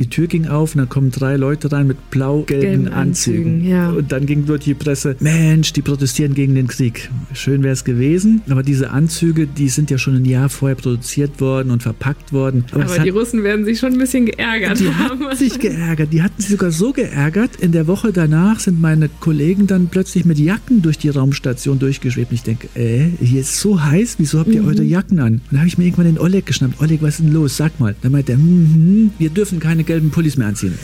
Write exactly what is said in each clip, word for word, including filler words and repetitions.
die Tür ging auf und dann kommen drei Leute rein mit blau-gelben Anzügen. Anzügen ja. Und dann ging durch die Presse, Mensch, die protestieren gegen den Krieg. Schön wäre es gewesen, aber diese Anzüge, die sind ja schon ein Jahr vorher produziert worden und verpackt worden. Aber, aber die hat, Russen werden sich schon ein bisschen geärgert die haben. Die hatten sich geärgert. Die hatten sich sogar so geärgert. In der Woche danach sind meine Kollegen dann plötzlich mit Jacken durch die Raumstation durchgeschwebt. Und ich denke, äh, hier ist so heiß, wieso habt ihr mhm. eure Jacken an? Und dann habe ich mir irgendwann den Oleg geschnappt. Oleg, was ist denn los? Sag mal. Dann meinte er, mm, wir dürfen keine gelben Pullis mehr anziehen.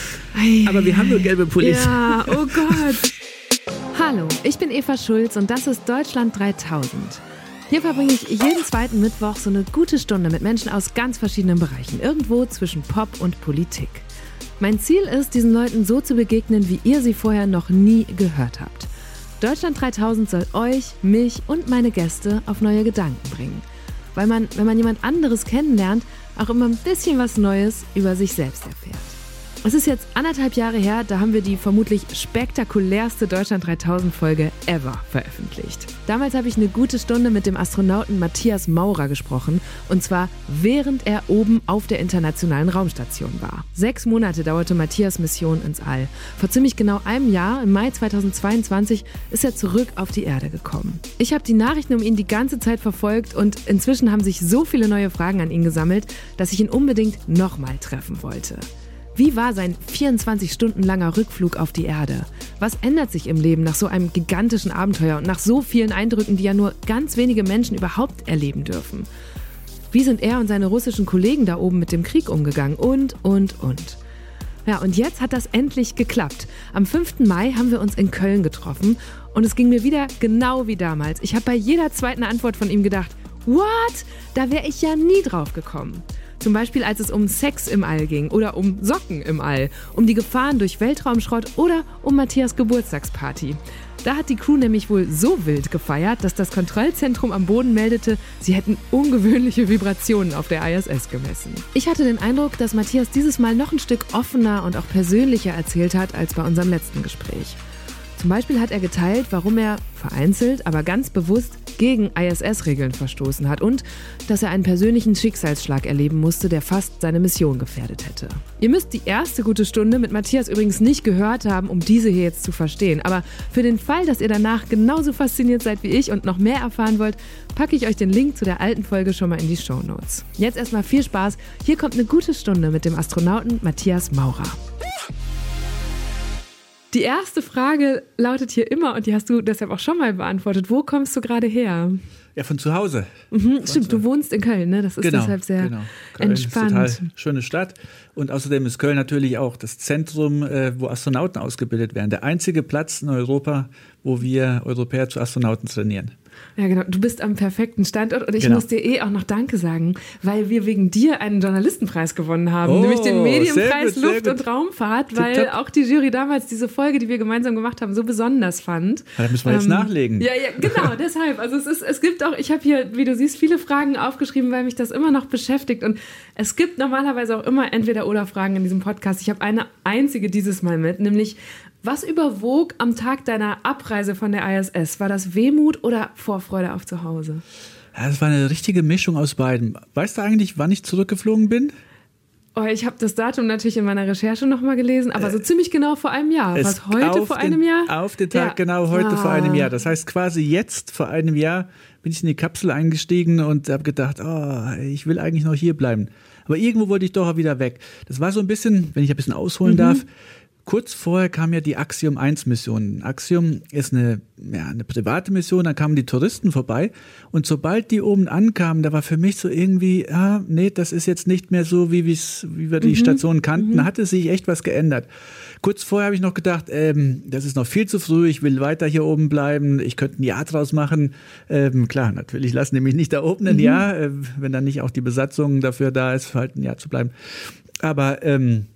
Ei, aber wir haben nur gelbe Pullis. Ja, oh Gott. Hallo, ich bin Eva Schulz und das ist Deutschland dreitausend. Hier verbringe ich jeden zweiten Mittwoch so eine gute Stunde mit Menschen aus ganz verschiedenen Bereichen, irgendwo zwischen Pop und Politik. Mein Ziel ist, diesen Leuten so zu begegnen, wie ihr sie vorher noch nie gehört habt. Deutschland dreitausend soll euch, mich und meine Gäste auf neue Gedanken bringen. Weil man, wenn man jemand anderes kennenlernt, auch immer ein bisschen was Neues über sich selbst erfährt. Es ist jetzt anderthalb Jahre her, da haben wir die vermutlich spektakulärste Deutschland dreitausend Folge ever veröffentlicht. Damals habe ich eine gute Stunde mit dem Astronauten Matthias Maurer gesprochen, und zwar während er oben auf der internationalen Raumstation war. Sechs Monate dauerte Matthias Mission ins All. Vor ziemlich genau einem Jahr, im Mai zweitausendzweiundzwanzig, ist er zurück auf die Erde gekommen. Ich habe die Nachrichten um ihn die ganze Zeit verfolgt und inzwischen haben sich so viele neue Fragen an ihn gesammelt, dass ich ihn unbedingt nochmal treffen wollte. Wie war sein vierundzwanzig Stunden langer Rückflug auf die Erde? Was ändert sich im Leben nach so einem gigantischen Abenteuer und nach so vielen Eindrücken, die ja nur ganz wenige Menschen überhaupt erleben dürfen? Wie sind er und seine russischen Kollegen da oben mit dem Krieg umgegangen? Und, und, und. Ja, und jetzt hat das endlich geklappt. Am fünften Mai haben wir uns in Köln getroffen und es ging mir wieder genau wie damals. Ich habe bei jeder zweiten Antwort von ihm gedacht, what? Da wäre ich ja nie drauf gekommen. Zum Beispiel, als es um Sex im All ging oder um Socken im All, um die Gefahren durch Weltraumschrott oder um Matthias Geburtstagsparty. Da hat die Crew nämlich wohl so wild gefeiert, dass das Kontrollzentrum am Boden meldete, sie hätten ungewöhnliche Vibrationen auf der I S S gemessen. Ich hatte den Eindruck, dass Matthias dieses Mal noch ein Stück offener und auch persönlicher erzählt hat als bei unserem letzten Gespräch. Zum Beispiel hat er geteilt, warum er vereinzelt, aber ganz bewusst gegen I S S-Regeln verstoßen hat und dass er einen persönlichen Schicksalsschlag erleben musste, der fast seine Mission gefährdet hätte. Ihr müsst die erste gute Stunde mit Matthias übrigens nicht gehört haben, um diese hier jetzt zu verstehen. Aber für den Fall, dass ihr danach genauso fasziniert seid wie ich und noch mehr erfahren wollt, packe ich euch den Link zu der alten Folge schon mal in die Shownotes. Jetzt erstmal viel Spaß. Hier kommt eine gute Stunde mit dem Astronauten Matthias Maurer. Die erste Frage lautet hier immer, und die hast du deshalb auch schon mal beantwortet. Wo kommst du gerade her? Ja, von zu Hause. Mhm, von stimmt, zu... du wohnst in Köln, ne? Das ist genau, deshalb sehr genau. Köln entspannt. Ist eine total schöne Stadt. Und außerdem ist Köln natürlich auch das Zentrum, wo Astronauten ausgebildet werden. Der einzige Platz in Europa, wo wir Europäer zu Astronauten trainieren. Ja, genau. Du bist am perfekten Standort und ich genau. muss dir eh auch noch Danke sagen, weil wir wegen dir einen Journalistenpreis gewonnen haben, oh, nämlich den Medienpreis gut, Luft- und Raumfahrt, weil Tipp-Top. Auch die Jury damals diese Folge, die wir gemeinsam gemacht haben, so besonders fand. Ja, da müssen wir jetzt ähm, nachlegen. Ja, ja, genau, deshalb. Also es ist, es gibt auch, ich habe hier, wie du siehst, viele Fragen aufgeschrieben, weil mich das immer noch beschäftigt und es gibt normalerweise auch immer Entweder-Oder-Fragen in diesem Podcast. Ich habe eine einzige dieses Mal mit, nämlich was überwog am Tag deiner Abreise von der I S S? War das Wehmut oder Vorfreude auf zu Hause? Ja, das war eine richtige Mischung aus beiden. Weißt du eigentlich, wann ich zurückgeflogen bin? Oh, ich habe das Datum natürlich in meiner Recherche nochmal gelesen, aber so ziemlich genau vor einem Jahr. Was, heute vor den, einem Jahr? Auf den Tag, ja. genau, heute ah. vor einem Jahr. Das heißt, quasi jetzt vor einem Jahr bin ich in die Kapsel eingestiegen und habe gedacht, oh, ich will eigentlich noch hier bleiben. Aber irgendwo wollte ich doch auch wieder weg. Das war so ein bisschen, wenn ich ein bisschen ausholen mhm. darf, kurz vorher kam ja die Axiom eins Mission. Axiom ist eine, ja, eine private Mission, da kamen die Touristen vorbei und sobald die oben ankamen, da war für mich so irgendwie, ah, nee, das ist jetzt nicht mehr so, wie, wie wir die mhm. Station kannten, mhm. da hatte sich echt was geändert. Kurz vorher habe ich noch gedacht, ähm, das ist noch viel zu früh, ich will weiter hier oben bleiben, ich könnte ein Jahr draus machen. Ähm, klar, natürlich lassen die mich nicht da oben ein mhm. Jahr, äh, wenn dann nicht auch die Besatzung dafür da ist, halt ein Jahr zu bleiben. Aber ähm,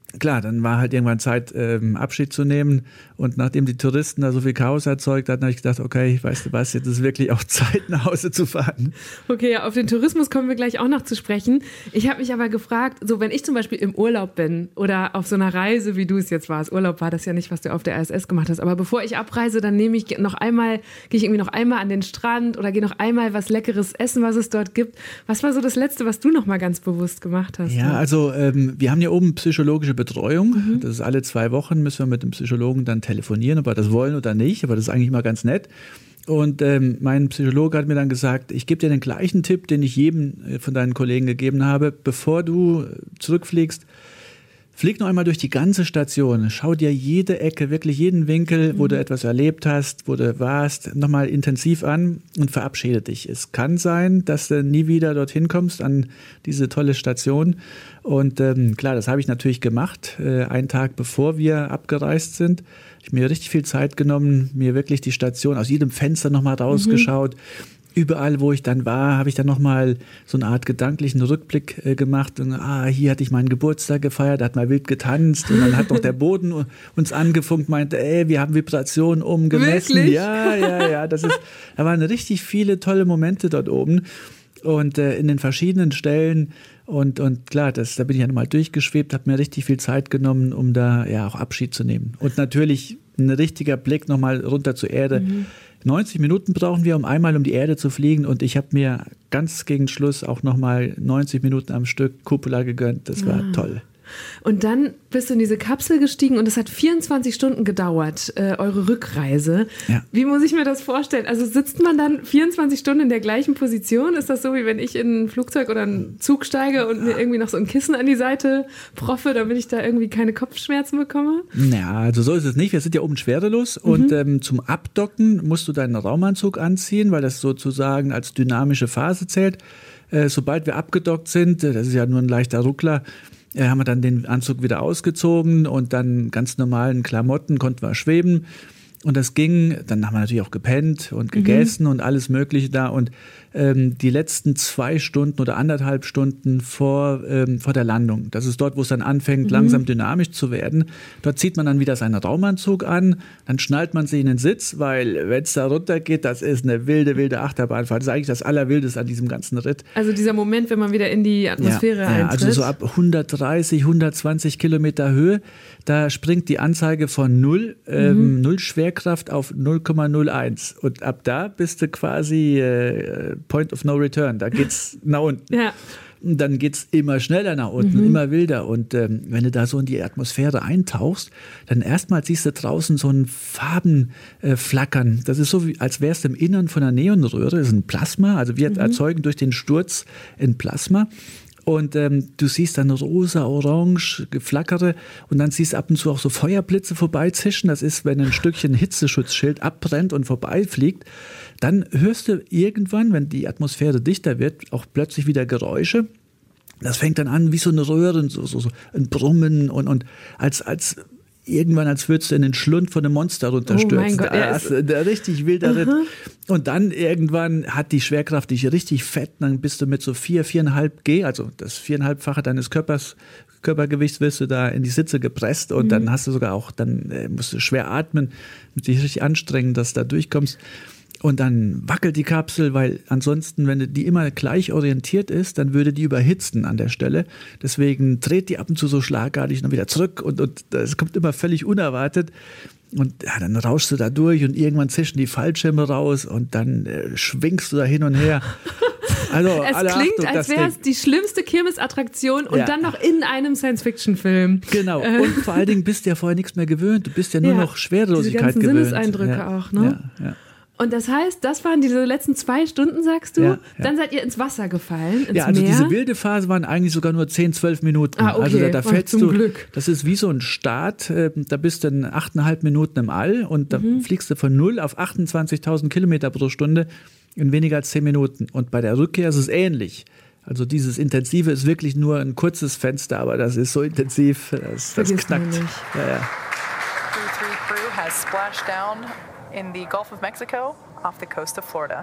klar, dann war halt irgendwann Zeit, ähm, Abschied zu nehmen. Und nachdem die Touristen da so viel Chaos erzeugt hatten, habe ich gedacht, okay, weißt du was, jetzt ist wirklich auch Zeit, nach Hause zu fahren. Okay, ja, auf den Tourismus kommen wir gleich auch noch zu sprechen. Ich habe mich aber gefragt, so wenn ich zum Beispiel im Urlaub bin oder auf so einer Reise, wie du es jetzt warst, Urlaub war das ja nicht, was du auf der R S S gemacht hast, aber bevor ich abreise, dann nehme ich noch einmal, gehe ich irgendwie noch einmal an den Strand oder gehe noch einmal was Leckeres essen, was es dort gibt. Was war so das Letzte, was du noch mal ganz bewusst gemacht hast? Ja, also ähm, wir haben hier oben psychologische Betreuung. Mhm. Das ist alle zwei Wochen, müssen wir mit dem Psychologen dann telefonieren, ob wir das wollen oder nicht, aber das ist eigentlich immer ganz nett. Und ähm, mein Psychologe hat mir dann gesagt, ich gebe dir den gleichen Tipp, den ich jedem von deinen Kollegen gegeben habe, bevor du zurückfliegst, flieg noch einmal durch die ganze Station, schau dir jede Ecke, wirklich jeden Winkel, wo mhm. du etwas erlebt hast, wo du warst, nochmal intensiv an und verabschiede dich. Es kann sein, dass du nie wieder dorthin kommst an diese tolle Station. Und ähm, klar, das habe ich natürlich gemacht, äh, einen Tag bevor wir abgereist sind. Ich habe mir richtig viel Zeit genommen, mir wirklich die Station aus jedem Fenster nochmal rausgeschaut. Mhm. Überall, wo ich dann war, habe ich dann nochmal so eine Art gedanklichen Rückblick äh, gemacht. Und, ah, hier hatte ich meinen Geburtstag gefeiert, da hat man wild getanzt. Und dann hat noch der Boden uns angefunkt, meinte, ey, wir haben Vibrationen umgemessen. Wirklich? Ja, ja, ja. Das ist, da waren richtig viele tolle Momente dort oben. Und äh, in den verschiedenen Stellen. Und, und klar, das, da bin ich ja nochmal durchgeschwebt, habe mir richtig viel Zeit genommen, um da ja auch Abschied zu nehmen. Und natürlich ein richtiger Blick nochmal runter zur Erde. Mhm. neunzig Minuten brauchen wir, um einmal um die Erde zu fliegen. Und ich habe mir ganz gegen Schluss auch nochmal neunzig Minuten am Stück Cupola gegönnt. Das war ah. toll. Und dann bist du in diese Kapsel gestiegen und es hat vierundzwanzig Stunden gedauert, äh, eure Rückreise. Ja. Wie muss ich mir das vorstellen? Also sitzt man dann vierundzwanzig Stunden in der gleichen Position? Ist das so, wie wenn ich in ein Flugzeug oder einen Zug steige und mir irgendwie noch so ein Kissen an die Seite proffe, damit ich da irgendwie keine Kopfschmerzen bekomme? Ja, also so ist es nicht. Wir sind ja oben schwerelos mhm. und ähm, zum Abdocken musst du deinen Raumanzug anziehen, weil das sozusagen als dynamische Phase zählt. Äh, sobald wir abgedockt sind, das ist ja nur ein leichter Ruckler, haben wir dann den Anzug wieder ausgezogen und dann ganz normalen Klamotten konnten wir schweben. Und das ging, dann haben wir natürlich auch gepennt und gegessen mhm. und alles Mögliche da. Und ähm, die letzten zwei Stunden oder anderthalb Stunden vor, ähm, vor der Landung, das ist dort, wo es dann anfängt, mhm. langsam dynamisch zu werden. Dort zieht man dann wieder seinen Raumanzug an, dann schnallt man sich in den Sitz, weil wenn es da runter geht, das ist eine wilde, wilde Achterbahnfahrt. Das ist eigentlich das Allerwildeste an diesem ganzen Ritt. Also dieser Moment, wenn man wieder in die Atmosphäre ja, eintritt. Ja, also so ab hundertdreißig, hundertzwanzig Kilometer Höhe, da springt die Anzeige von null, ähm, mhm. null Schwerkraft auf null Komma null eins. Und ab da bist du quasi äh, Point of No Return. Da geht's nach unten. Ja. Und dann geht's immer schneller nach unten, mhm. immer wilder. Und ähm, wenn du da so in die Atmosphäre eintauchst, dann erstmal siehst du draußen so ein Farbenflackern. Äh, das ist so, wie, als wärst du im Innern von einer Neonröhre. Das ist ein Plasma. Also wir mhm. erzeugen durch den Sturz ein Plasma. Und ähm, du siehst dann rosa, orange, Geflackere und dann siehst du ab und zu auch so Feuerblitze vorbeizischen. Das ist, wenn ein Stückchen Hitzeschutzschild abbrennt und vorbeifliegt. Dann hörst du irgendwann, wenn die Atmosphäre dichter wird, auch plötzlich wieder Geräusche. Das fängt dann an wie so eine Röhre, so, so, so ein Brummen und, und als, als irgendwann, als würdest du in den Schlund von einem Monster runterstürzen. Oh mein Gott, da ist der richtig wilder Ritt. Und dann irgendwann hat die Schwerkraft dich richtig fett. Dann bist du mit so vier, viereinhalb G, also das viereinhalbfache deines Körpers, Körpergewichts, wirst du da in die Sitze gepresst. Und mhm. dann hast du sogar auch, dann äh, musst du schwer atmen, musst dich richtig anstrengen, dass du da durchkommst. Und dann wackelt die Kapsel, weil ansonsten, wenn die immer gleich orientiert ist, dann würde die überhitzen an der Stelle. Deswegen dreht die ab und zu so schlagartig und wieder zurück und, und das kommt immer völlig unerwartet. Und ja, dann rauschst du da durch und irgendwann zischen die Fallschirme raus und dann äh, schwingst du da hin und her. Also, es alle klingt, Achtung, als wäre es die schlimmste Kirmesattraktion und ja. dann noch in einem Science-Fiction-Film. Genau. Und vor allen Dingen bist du ja vorher nichts mehr gewöhnt. Du bist ja nur ja. noch Schwerelosigkeit gewöhnt. Die ganzen Sinneseindrücke ja. auch, ne? Ja, ja. Und das heißt, das waren diese letzten zwei Stunden, sagst du? Ja, ja. Dann seid ihr ins Wasser gefallen, ins Ja, also Meer. Diese wilde Phase waren eigentlich sogar nur zehn, zwölf Minuten. Ah, okay. Also da, da oh, fällst zum du, Glück. Das ist wie so ein Start, äh, da bist du in achteinhalb Minuten im All und da mhm. fliegst du von null auf achtundzwanzigtausend Kilometer pro Stunde in weniger als zehn Minuten. Und bei der Rückkehr ist es ähnlich. Also dieses Intensive ist wirklich nur ein kurzes Fenster, aber das ist so intensiv, das, das knackt. Ja, ja. Crew three crew has splashed down in the Gulf of Mexico off the coast of Florida.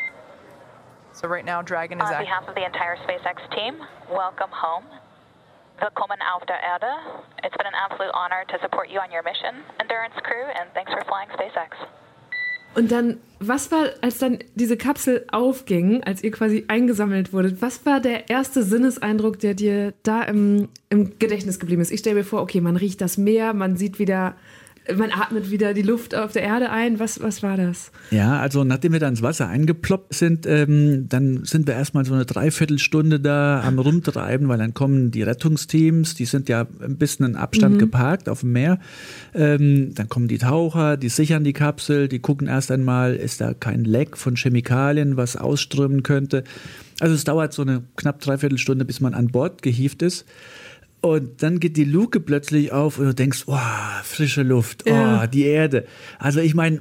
So right now Dragon is on behalf of the entire SpaceX team, welcome home. Willkommen auf der Erde. It's been an absolute honor to support you on your mission, Endurance Crew, and thanks for flying SpaceX. Und dann, was war, als dann diese Kapsel aufging, als ihr quasi eingesammelt wurdet, was war der erste Sinneseindruck, der dir da im, im Gedächtnis geblieben ist? Ich stelle mir vor, okay, man riecht das Meer, man sieht wieder, man atmet wieder die Luft auf der Erde ein. Was, was war das? Ja, also nachdem wir da ins Wasser eingeploppt sind, ähm, dann sind wir erstmal so eine Dreiviertelstunde da am Rumtreiben, weil dann kommen die Rettungsteams, die sind ja ein bisschen in Abstand mhm. geparkt auf dem Meer. Ähm, dann kommen die Taucher, die sichern die Kapsel, die gucken erst einmal, ist da kein Leck von Chemikalien, was ausströmen könnte. Also es dauert so eine knapp Dreiviertelstunde, bis man an Bord gehievt ist. Und dann geht die Luke plötzlich auf und du denkst, oh, frische Luft, oh, ja. die Erde. Also ich meine,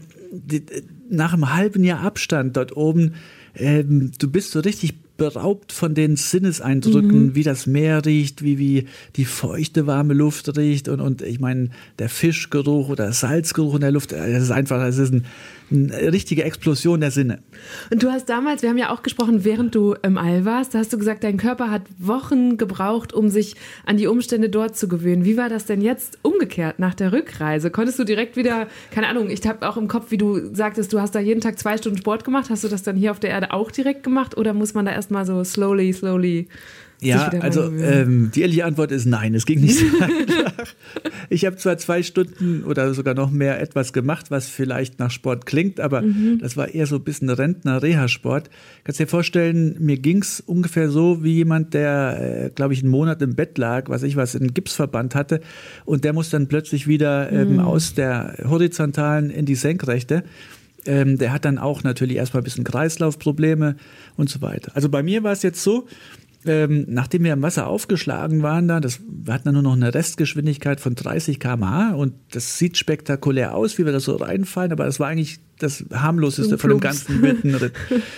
nach einem halben Jahr Abstand dort oben, ähm, du bist so richtig beraubt von den Sinneseindrücken, mhm. wie das Meer riecht, wie, wie die feuchte, warme Luft riecht und, und ich meine, der Fischgeruch oder Salzgeruch in der Luft, das ist einfach, das ist ein, eine richtige Explosion der Sinne. Und du hast damals, wir haben ja auch gesprochen, während du im All warst, da hast du gesagt, dein Körper hat Wochen gebraucht, um sich an die Umstände dort zu gewöhnen. Wie war das denn jetzt umgekehrt nach der Rückreise? Konntest du direkt wieder, keine Ahnung, ich habe auch im Kopf, wie du sagtest, du hast da jeden Tag zwei Stunden Sport gemacht. Hast du das dann hier auf der Erde auch direkt gemacht oder muss man da erstmal so slowly, slowly... Ja, also ähm, die ehrliche Antwort ist nein, es ging nicht so einfach. Ich habe zwar zwei Stunden oder sogar noch mehr etwas gemacht, was vielleicht nach Sport klingt, aber mhm. das war eher so ein bisschen Rentner-Reha-Sport. Kannst dir vorstellen, mir ging's ungefähr so wie jemand, der, äh, glaube ich, einen Monat im Bett lag, was ich was, einen Gipsverband hatte und der muss dann plötzlich wieder ähm, mhm. aus der horizontalen in die senkrechte. Ähm, der hat dann auch natürlich erstmal ein bisschen Kreislaufprobleme und so weiter. Also bei mir war es jetzt so, Ähm, nachdem wir im Wasser aufgeschlagen waren, da, das, wir hatten dann nur noch eine Restgeschwindigkeit von dreißig Kilometer pro Stunde und das sieht spektakulär aus, wie wir da so reinfallen, aber das war eigentlich das harmloseste von dem ganzen wilden Ritt.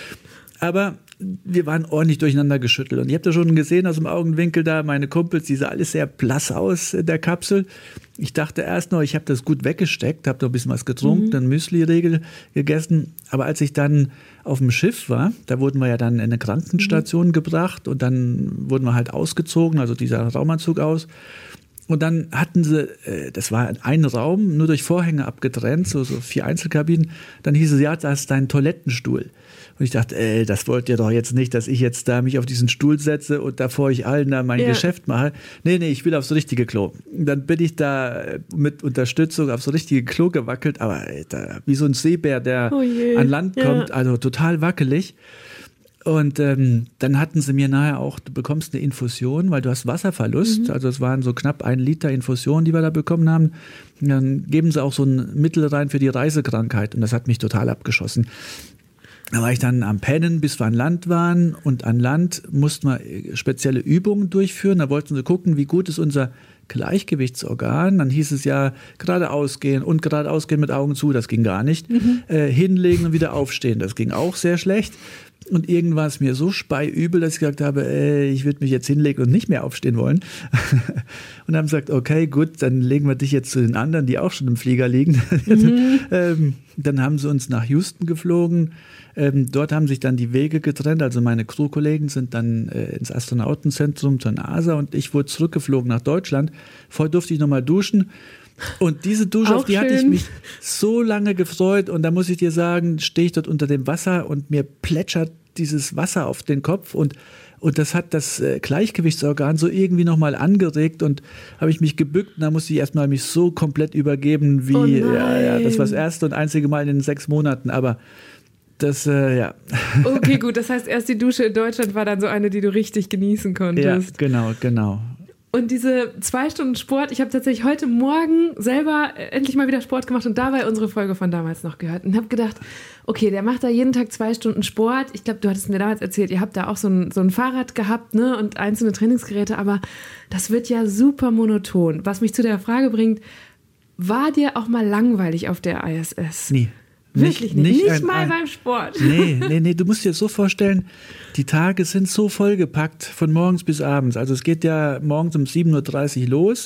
Aber wir waren ordentlich durcheinander geschüttelt und ihr habt ja schon gesehen aus dem Augenwinkel da, meine Kumpels, die sah alles sehr blass aus in der Kapsel. Ich dachte erst noch, ich habe das gut weggesteckt, habe noch ein bisschen was getrunken, mhm. dann Müsli-Riegel gegessen, aber als ich dann auf dem Schiff war, da wurden wir ja dann in eine Krankenstation mhm. gebracht und dann wurden wir halt ausgezogen, also dieser Raumanzug aus. Und dann hatten sie, das war ein Raum, nur durch Vorhänge abgetrennt, so, so vier Einzelkabinen. Dann hieß es, ja, da ist dein Toilettenstuhl. Und ich dachte, ey, das wollt ihr doch jetzt nicht, dass ich jetzt da mich auf diesen Stuhl setze und da vor euch allen da mein ja. Geschäft mache. Nee, nee, ich will aufs richtige Klo. Dann bin ich da mit Unterstützung aufs richtige Klo gewackelt, aber Alter, wie so ein Seebär, der oh an Land kommt, ja. also total wackelig. Und ähm, dann hatten sie mir nachher auch, du bekommst eine Infusion, weil du hast Wasserverlust. Mhm. Also es waren so knapp ein Liter Infusion, die wir da bekommen haben. Und dann geben sie auch so ein Mittel rein für die Reisekrankheit. Und das hat mich total abgeschossen. Da war ich dann am Pennen, bis wir an Land waren. Und an Land mussten wir spezielle Übungen durchführen. Da wollten sie gucken, wie gut ist unser Gleichgewichtsorgan. Dann hieß es ja, geradeaus gehen und geradeaus gehen mit Augen zu. Das ging gar nicht. Mhm. Äh, hinlegen und wieder aufstehen. Das ging auch sehr schlecht. Und irgendwann war es mir so speiübel, dass ich gesagt habe, ey, ich würde mich jetzt hinlegen und nicht mehr aufstehen wollen. Und haben gesagt, okay, gut, dann legen wir dich jetzt zu den anderen, die auch schon im Flieger liegen. Mhm. ähm, dann haben sie uns nach Houston geflogen. Ähm, dort haben sich dann die Wege getrennt. Also meine Crewkollegen sind dann äh, ins Astronautenzentrum zur NASA und ich wurde zurückgeflogen nach Deutschland. Vorher durfte ich nochmal duschen. Und diese Dusche, auch auf die schön. hatte ich mich so lange gefreut. Und da muss ich dir sagen, stehe ich dort unter dem Wasser und mir plätschert dieses Wasser auf den Kopf. Und, und das hat das äh, Gleichgewichtsorgan so irgendwie nochmal angeregt. Und habe ich mich gebückt und da musste ich erstmal mich so komplett übergeben, wie, oh ja, ja, das war das erste und einzige Mal in den sechs Monaten. Aber das, äh, ja. Okay, gut. Das heißt, erst die Dusche in Deutschland war dann so eine, die du richtig genießen konntest. Ja, genau, genau. Und diese zwei Stunden Sport, ich habe tatsächlich heute Morgen selber endlich mal wieder Sport gemacht und dabei unsere Folge von damals noch gehört und habe gedacht, okay, der macht da jeden Tag zwei Stunden Sport. Ich glaube, du hattest mir damals erzählt, ihr habt da auch so ein, so ein Fahrrad gehabt, ne, und einzelne Trainingsgeräte, aber das wird ja super monoton. Was mich zu der Frage bringt, war dir auch mal langweilig auf der I S S? Nie. Wirklich nicht, nicht, nicht ein, mal ein, beim Sport. Nee, nee, nee, du musst dir das so vorstellen, die Tage sind so vollgepackt von morgens bis abends. Also es geht ja morgens um sieben Uhr dreißig los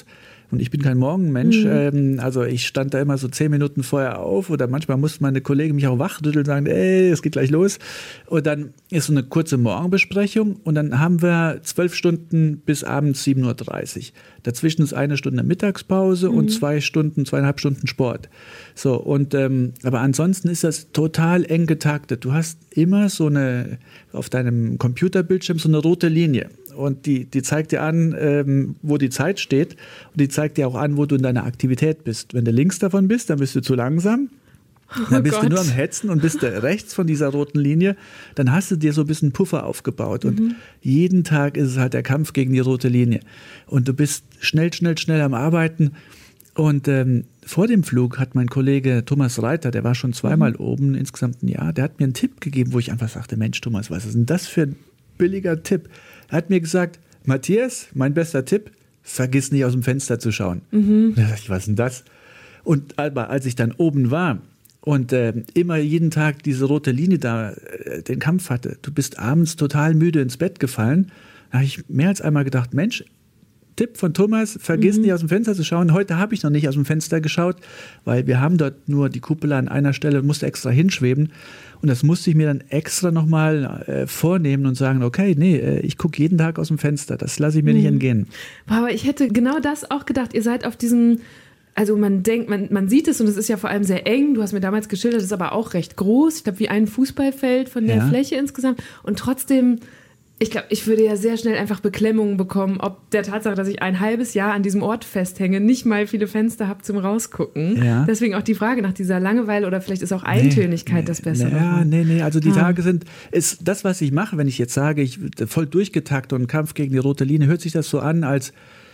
Und ich bin kein Morgenmensch. Mhm. Ähm, also ich stand da immer so zehn Minuten vorher auf oder manchmal mussten meine Kollegen mich auch wachrütteln und sagen, ey, es geht gleich los. Und dann ist so eine kurze Morgenbesprechung und dann haben wir zwölf Stunden bis abends sieben Uhr dreißig. Dazwischen ist eine Stunde Mittagspause mhm. und zwei Stunden, zweieinhalb Stunden Sport. So, und ähm, aber ansonsten ist das total eng getaktet. Du hast immer so eine, auf deinem Computerbildschirm so eine rote Linie. Und die, die zeigt dir an, ähm, wo die Zeit steht. Und die zeigt dir auch an, wo du in deiner Aktivität bist. Wenn du links davon bist, dann bist du zu langsam. Dann bist oh du nur am Hetzen und bist rechts von dieser roten Linie. Dann hast du dir so ein bisschen Puffer aufgebaut. Und mhm. jeden Tag ist es halt der Kampf gegen die rote Linie. Und du bist schnell, schnell, schnell am Arbeiten. Und ähm, vor dem Flug hat mein Kollege Thomas Reiter, der war schon zweimal mhm. oben, insgesamt ein Jahr, der hat mir einen Tipp gegeben, wo ich einfach sagte, Mensch Thomas, was ist denn das für ein billiger Tipp? Er hat mir gesagt, Matthias, mein bester Tipp, vergiss nicht aus dem Fenster zu schauen. Mhm. Da dachte ich, was ist denn das? Und aber als ich dann oben war und äh, immer jeden Tag diese rote Linie da äh, den Kampf hatte, du bist abends total müde ins Bett gefallen, da habe ich mehr als einmal gedacht, Mensch, Tipp von Thomas, vergiss mhm. nicht aus dem Fenster zu schauen. Heute habe ich noch nicht aus dem Fenster geschaut, weil wir haben dort nur die Kuppel an einer Stelle, musste extra hinschweben. Und das musste ich mir dann extra nochmal äh, vornehmen und sagen, okay, nee, äh, ich gucke jeden Tag aus dem Fenster, das lasse ich mir mhm. nicht entgehen. Aber ich hätte genau das auch gedacht, ihr seid auf diesem, also man denkt, man, man sieht es und es ist ja vor allem sehr eng, du hast mir damals geschildert, es ist aber auch recht groß, ich glaube wie ein Fußballfeld von der ja. Fläche insgesamt und trotzdem... Ich glaube, ich würde ja sehr schnell einfach Beklemmungen bekommen, ob der Tatsache, dass ich ein halbes Jahr an diesem Ort festhänge, nicht mal viele Fenster habe zum Rausgucken. Ja. Deswegen auch die Frage nach dieser Langeweile oder vielleicht ist auch Eintönigkeit nee, das Bessere. Ja, nee, nee, also die ah. Tage sind, ist das, was ich mache, wenn ich jetzt sage, ich voll durchgetaktet und Kampf gegen die rote Linie, hört sich das so an, als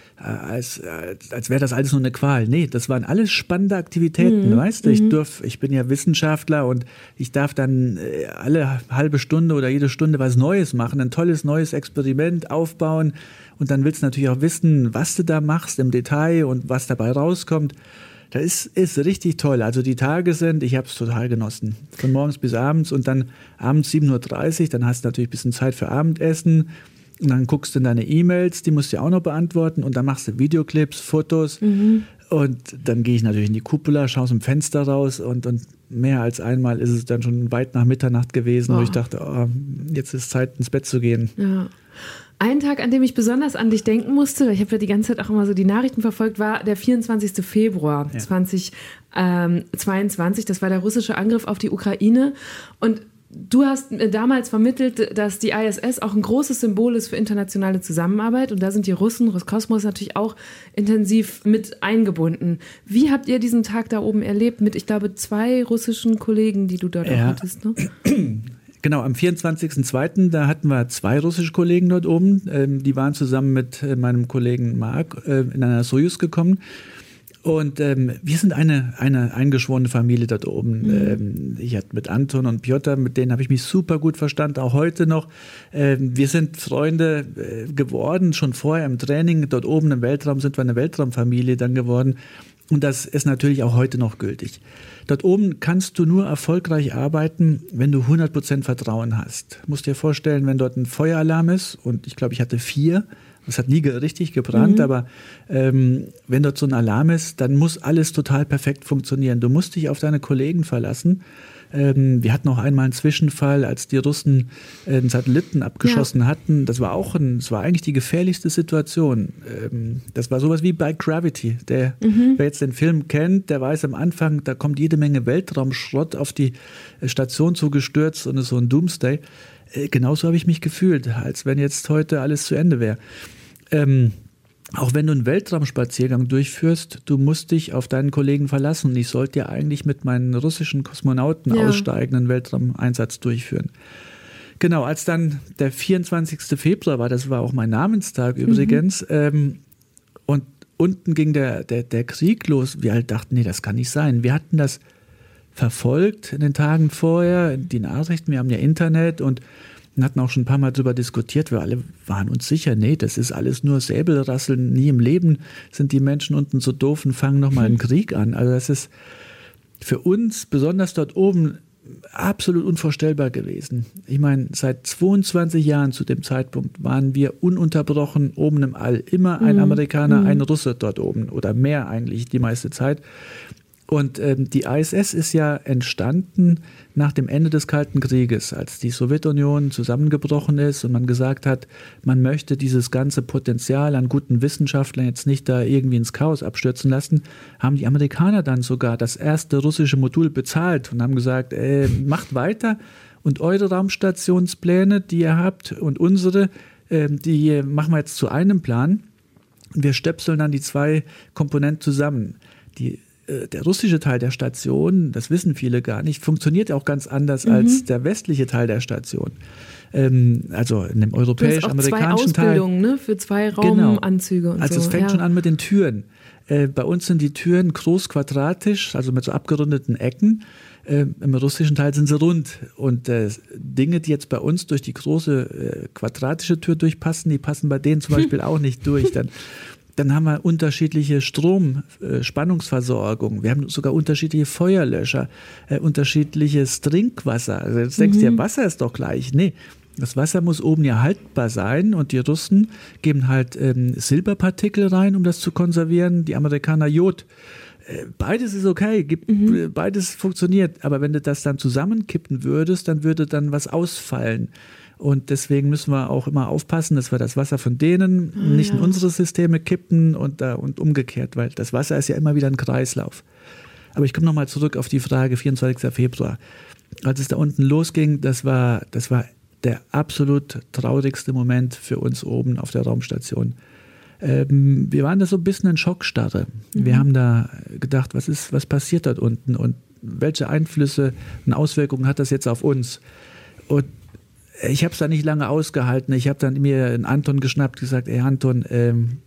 als, als wäre das alles nur eine Qual. Nee, das waren alles spannende Aktivitäten, mhm. weißt du? Ich, durf, ich bin ja Wissenschaftler und ich darf dann alle halbe Stunde oder jede Stunde was Neues machen, ein tolles neues Experiment aufbauen und dann willst du natürlich auch wissen, was du da machst im Detail und was dabei rauskommt. Das ist, ist richtig toll. Also die Tage sind, ich habe es total genossen. Von morgens bis abends und dann abends sieben Uhr dreißig, dann hast du natürlich ein bisschen Zeit für Abendessen. Und dann guckst du in deine E-Mails, die musst du ja auch noch beantworten und dann machst du Videoclips, Fotos mhm. und dann gehe ich natürlich in die Cupola, schaue aus dem Fenster raus und, und mehr als einmal ist es dann schon weit nach Mitternacht gewesen, oh. wo ich dachte, oh, jetzt ist Zeit ins Bett zu gehen. Ja. Ein Tag, an dem ich besonders an dich denken musste, weil ich habe ja die ganze Zeit auch immer so die Nachrichten verfolgt, war der vierundzwanzigster Februar ja. zweitausendzweiundzwanzig. Das war der russische Angriff auf die Ukraine und du hast damals vermittelt, dass die I S S auch ein großes Symbol ist für internationale Zusammenarbeit und da sind die Russen, Roskosmos natürlich auch intensiv mit eingebunden. Wie habt ihr diesen Tag da oben erlebt mit, ich glaube, zwei russischen Kollegen, die du dort ja. auch hattest, ne? Genau, am vierundzwanzigsten zweiten da hatten wir zwei russische Kollegen dort oben, ähm, die waren zusammen mit äh, meinem Kollegen Mark äh, in einer Sojus gekommen. Und ähm, wir sind eine, eine eingeschworene Familie dort oben. Mhm. Ähm, ich hatte mit Anton und Piotr, mit denen habe ich mich super gut verstanden, auch heute noch. Ähm, wir sind Freunde äh, geworden, schon vorher im Training. Dort oben im Weltraum sind wir eine Weltraumfamilie dann geworden. Und das ist natürlich auch heute noch gültig. Dort oben kannst du nur erfolgreich arbeiten, wenn du hundert Prozent Vertrauen hast. Du musst dir vorstellen, wenn dort ein Feueralarm ist, und ich glaube, ich hatte vier, es hat nie ge- richtig gebrannt, mhm. aber ähm, wenn dort so ein Alarm ist, dann muss alles total perfekt funktionieren. Du musst dich auf deine Kollegen verlassen. Ähm, wir hatten auch einmal einen Zwischenfall, als die Russen äh, einen Satelliten abgeschossen ja. hatten. Das war auch ein, das war eigentlich die gefährlichste Situation. Ähm, das war sowas wie bei Gravity. Der, mhm. wer jetzt den Film kennt, der weiß am Anfang, da kommt jede Menge Weltraumschrott auf die Station zugestürzt und ist so ein Doomsday. Äh, genauso habe ich mich gefühlt, als wenn jetzt heute alles zu Ende wäre. Ähm, auch wenn du einen Weltraumspaziergang durchführst, du musst dich auf deinen Kollegen verlassen. Und ich sollte ja eigentlich mit meinen russischen Kosmonauten ja. aussteigen, einen Weltraumeinsatz durchführen. Genau, als dann der vierundzwanzigster Februar war, das war auch mein Namenstag übrigens, mhm. ähm, und unten ging der, der, der Krieg los. Wir halt dachten, nee, das kann nicht sein. Wir hatten das verfolgt in den Tagen vorher, die Nachrichten, wir haben ja Internet und hatten auch schon ein paar Mal darüber diskutiert, wir alle waren uns sicher, nee, das ist alles nur Säbelrasseln, nie im Leben sind die Menschen unten so doof und fangen nochmal einen Krieg an. Also das ist für uns, besonders dort oben, absolut unvorstellbar gewesen. Ich meine, seit zweiundzwanzig Jahren zu dem Zeitpunkt waren wir ununterbrochen oben im All. Immer ein Amerikaner, Mhm. ein Russe dort oben oder mehr eigentlich die meiste Zeit. Und ähm, die I S S ist ja entstanden nach dem Ende des Kalten Krieges, als die Sowjetunion zusammengebrochen ist und man gesagt hat, man möchte dieses ganze Potenzial an guten Wissenschaftlern jetzt nicht da irgendwie ins Chaos abstürzen lassen, haben die Amerikaner dann sogar das erste russische Modul bezahlt und haben gesagt, äh, macht weiter und eure Raumstationspläne, die ihr habt und unsere, äh, die machen wir jetzt zu einem Plan und wir stöpseln dann die zwei Komponenten zusammen. Die Der russische Teil der Station, das wissen viele gar nicht, funktioniert auch ganz anders mhm. als der westliche Teil der Station. Ähm, also in dem europäisch-amerikanischen Teil. Zwei Ausbildungen, ne? Für zwei Raumanzüge genau. und also so. Also es fängt ja. schon an mit den Türen. Äh, bei uns sind die Türen groß quadratisch, also mit so abgerundeten Ecken. Äh, Im russischen Teil sind sie rund. Und äh, Dinge, die jetzt bei uns durch die große äh, quadratische Tür durchpassen, die passen bei denen zum Beispiel auch nicht durch. Dann Dann haben wir unterschiedliche Strom-Spannungsversorgung. Wir haben sogar unterschiedliche Feuerlöscher, äh, unterschiedliches Trinkwasser. Also jetzt denkst du, mhm. ja, Wasser ist doch gleich. Nee, das Wasser muss oben ja haltbar sein und die Russen geben halt ähm, Silberpartikel rein, um das zu konservieren, die Amerikaner Jod. Äh, beides ist okay, gibt, mhm. beides funktioniert. Aber wenn du das dann zusammenkippen würdest, dann würde dann was ausfallen. Und deswegen müssen wir auch immer aufpassen, dass wir das Wasser von denen ah, nicht ja. in unsere Systeme kippen und, uh, und umgekehrt, weil das Wasser ist ja immer wieder ein Kreislauf. Aber ich komme nochmal zurück auf die Frage, vierundzwanzigster Februar. Als es da unten losging, das war, das war der absolut traurigste Moment für uns oben auf der Raumstation. Ähm, wir waren da so ein bisschen in Schockstarre. Mhm. Wir haben da gedacht, was ist, was passiert dort unten und welche Einflüsse und Auswirkungen hat das jetzt auf uns? Und ich habe es da nicht lange ausgehalten. Ich habe dann mir einen Anton geschnappt, gesagt, ey Anton, ähm,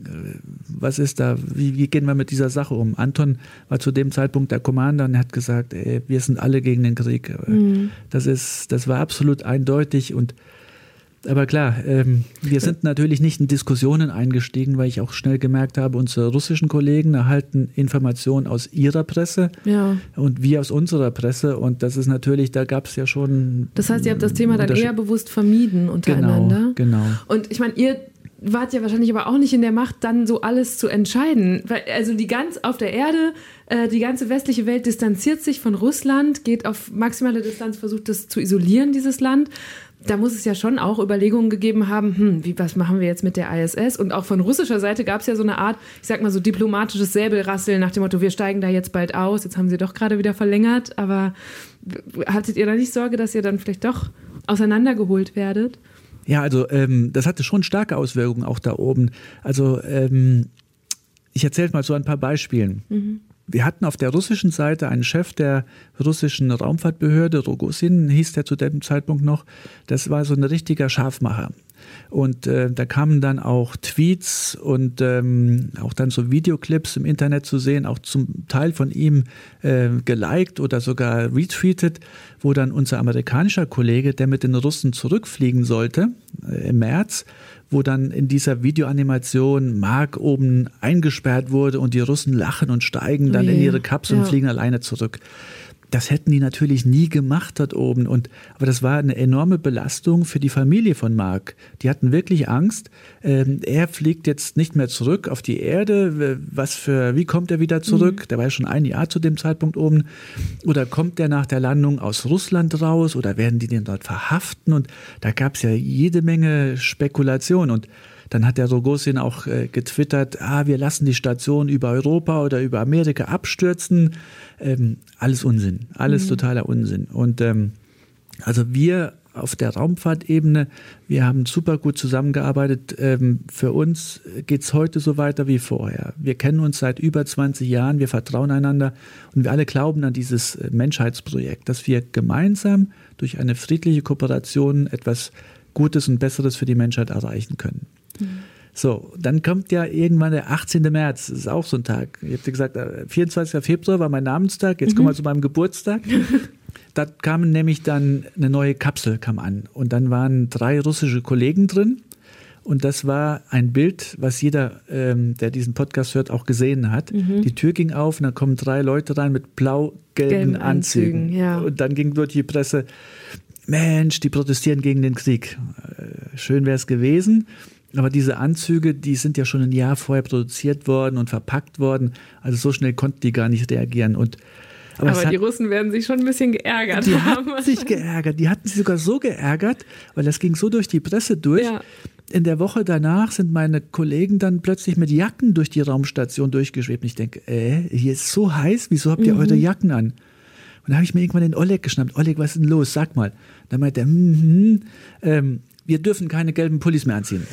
was ist da, wie, wie gehen wir mit dieser Sache um? Anton war zu dem Zeitpunkt der Commander und er hat gesagt, ey, wir sind alle gegen den Krieg. Mhm. Das ist, das war absolut eindeutig und aber klar, ähm, wir sind natürlich nicht in Diskussionen eingestiegen, weil ich auch schnell gemerkt habe, unsere russischen Kollegen erhalten Informationen aus ihrer Presse ja. und wir aus unserer Presse und das ist natürlich, da gab es ja schon... Das heißt, ihr habt das Thema dann eher bewusst vermieden untereinander. Genau, genau. Und ich meine, ihr wart ja wahrscheinlich aber auch nicht in der Macht, dann so alles zu entscheiden. Weil, also die ganz auf der Erde, äh, die ganze westliche Welt distanziert sich von Russland, geht auf maximale Distanz, versucht das zu isolieren, dieses Land. Da muss es ja schon auch Überlegungen gegeben haben, hm, wie, was machen wir jetzt mit der I S S? Und auch von russischer Seite gab es ja so eine Art, ich sag mal so diplomatisches Säbelrasseln nach dem Motto, wir steigen da jetzt bald aus, jetzt haben sie doch gerade wieder verlängert, aber hattet ihr da nicht Sorge, dass ihr dann vielleicht doch auseinandergeholt werdet? Ja, also ähm, das hatte schon starke Auswirkungen auch da oben. Also ähm, ich erzähle mal so ein paar Beispielen. Mhm. Wir hatten auf der russischen Seite einen Chef der russischen Raumfahrtbehörde, Rogozin hieß der zu dem Zeitpunkt noch, das war so ein richtiger Scharfmacher. Und äh, da kamen dann auch Tweets und ähm, auch dann so Videoclips im Internet zu sehen, auch zum Teil von ihm äh, geliked oder sogar retweetet, wo dann unser amerikanischer Kollege, der mit den Russen zurückfliegen sollte, äh, im März, wo dann in dieser Videoanimation Mark oben eingesperrt wurde und die Russen lachen und steigen dann nee, in ihre Kapsel ja. und fliegen alleine zurück. Das hätten die natürlich nie gemacht dort oben. Und, aber das war eine enorme Belastung für die Familie von Mark. Die hatten wirklich Angst. Ähm, er fliegt jetzt nicht mehr zurück auf die Erde. Was für, wie kommt er wieder zurück? Mhm. Der war ja schon ein Jahr zu dem Zeitpunkt oben. Oder kommt er nach der Landung aus Russland raus? Oder werden die den dort verhaften? Und da gab es ja jede Menge Spekulation. Und dann hat der Rogozin auch äh, getwittert, ah, wir lassen die Station über Europa oder über Amerika abstürzen. Ähm, alles Unsinn, alles mhm. totaler Unsinn. Und ähm, also wir auf der Raumfahrtebene, wir haben super gut zusammengearbeitet. Ähm, für uns geht es heute so weiter wie vorher. Wir kennen uns seit über zwanzig Jahren, wir vertrauen einander und wir alle glauben an dieses Menschheitsprojekt, dass wir gemeinsam durch eine friedliche Kooperation etwas Gutes und Besseres für die Menschheit erreichen können. Mhm. So, dann kommt ja irgendwann der achtzehnte März, das ist auch so ein Tag. Ich habe dir gesagt, vierundzwanzigster Februar war mein Namenstag, jetzt mhm. kommen wir zu meinem Geburtstag. Da kam nämlich dann eine neue Kapsel kam an und dann waren drei russische Kollegen drin Und das war ein Bild, was jeder, ähm, der diesen Podcast hört, auch gesehen hat. Mhm. Die Tür ging auf und dann kommen drei Leute rein mit blau-gelben Anzügen. Anzügen ja. Und dann ging durch die Presse, Mensch, die protestieren gegen den Krieg. Äh, schön wäre es gewesen. Aber diese Anzüge, die sind ja schon ein Jahr vorher produziert worden und verpackt worden. Also so schnell konnten die gar nicht reagieren. Und Aber, Aber die hat, Russen werden sich schon ein bisschen geärgert die haben. Die hatten sich geärgert. Die hatten sich sogar so geärgert, weil das ging so durch die Presse durch. Ja. In der Woche danach sind meine Kollegen dann plötzlich mit Jacken durch die Raumstation durchgeschwebt. Und ich denke, äh, hier ist so heiß, wieso habt ihr mhm. eure Jacken an? Und dann habe ich mir irgendwann den Oleg geschnappt. Oleg, was ist denn los? Sag mal. Dann meinte er, mm, ähm, wir dürfen keine gelben Pullis mehr anziehen.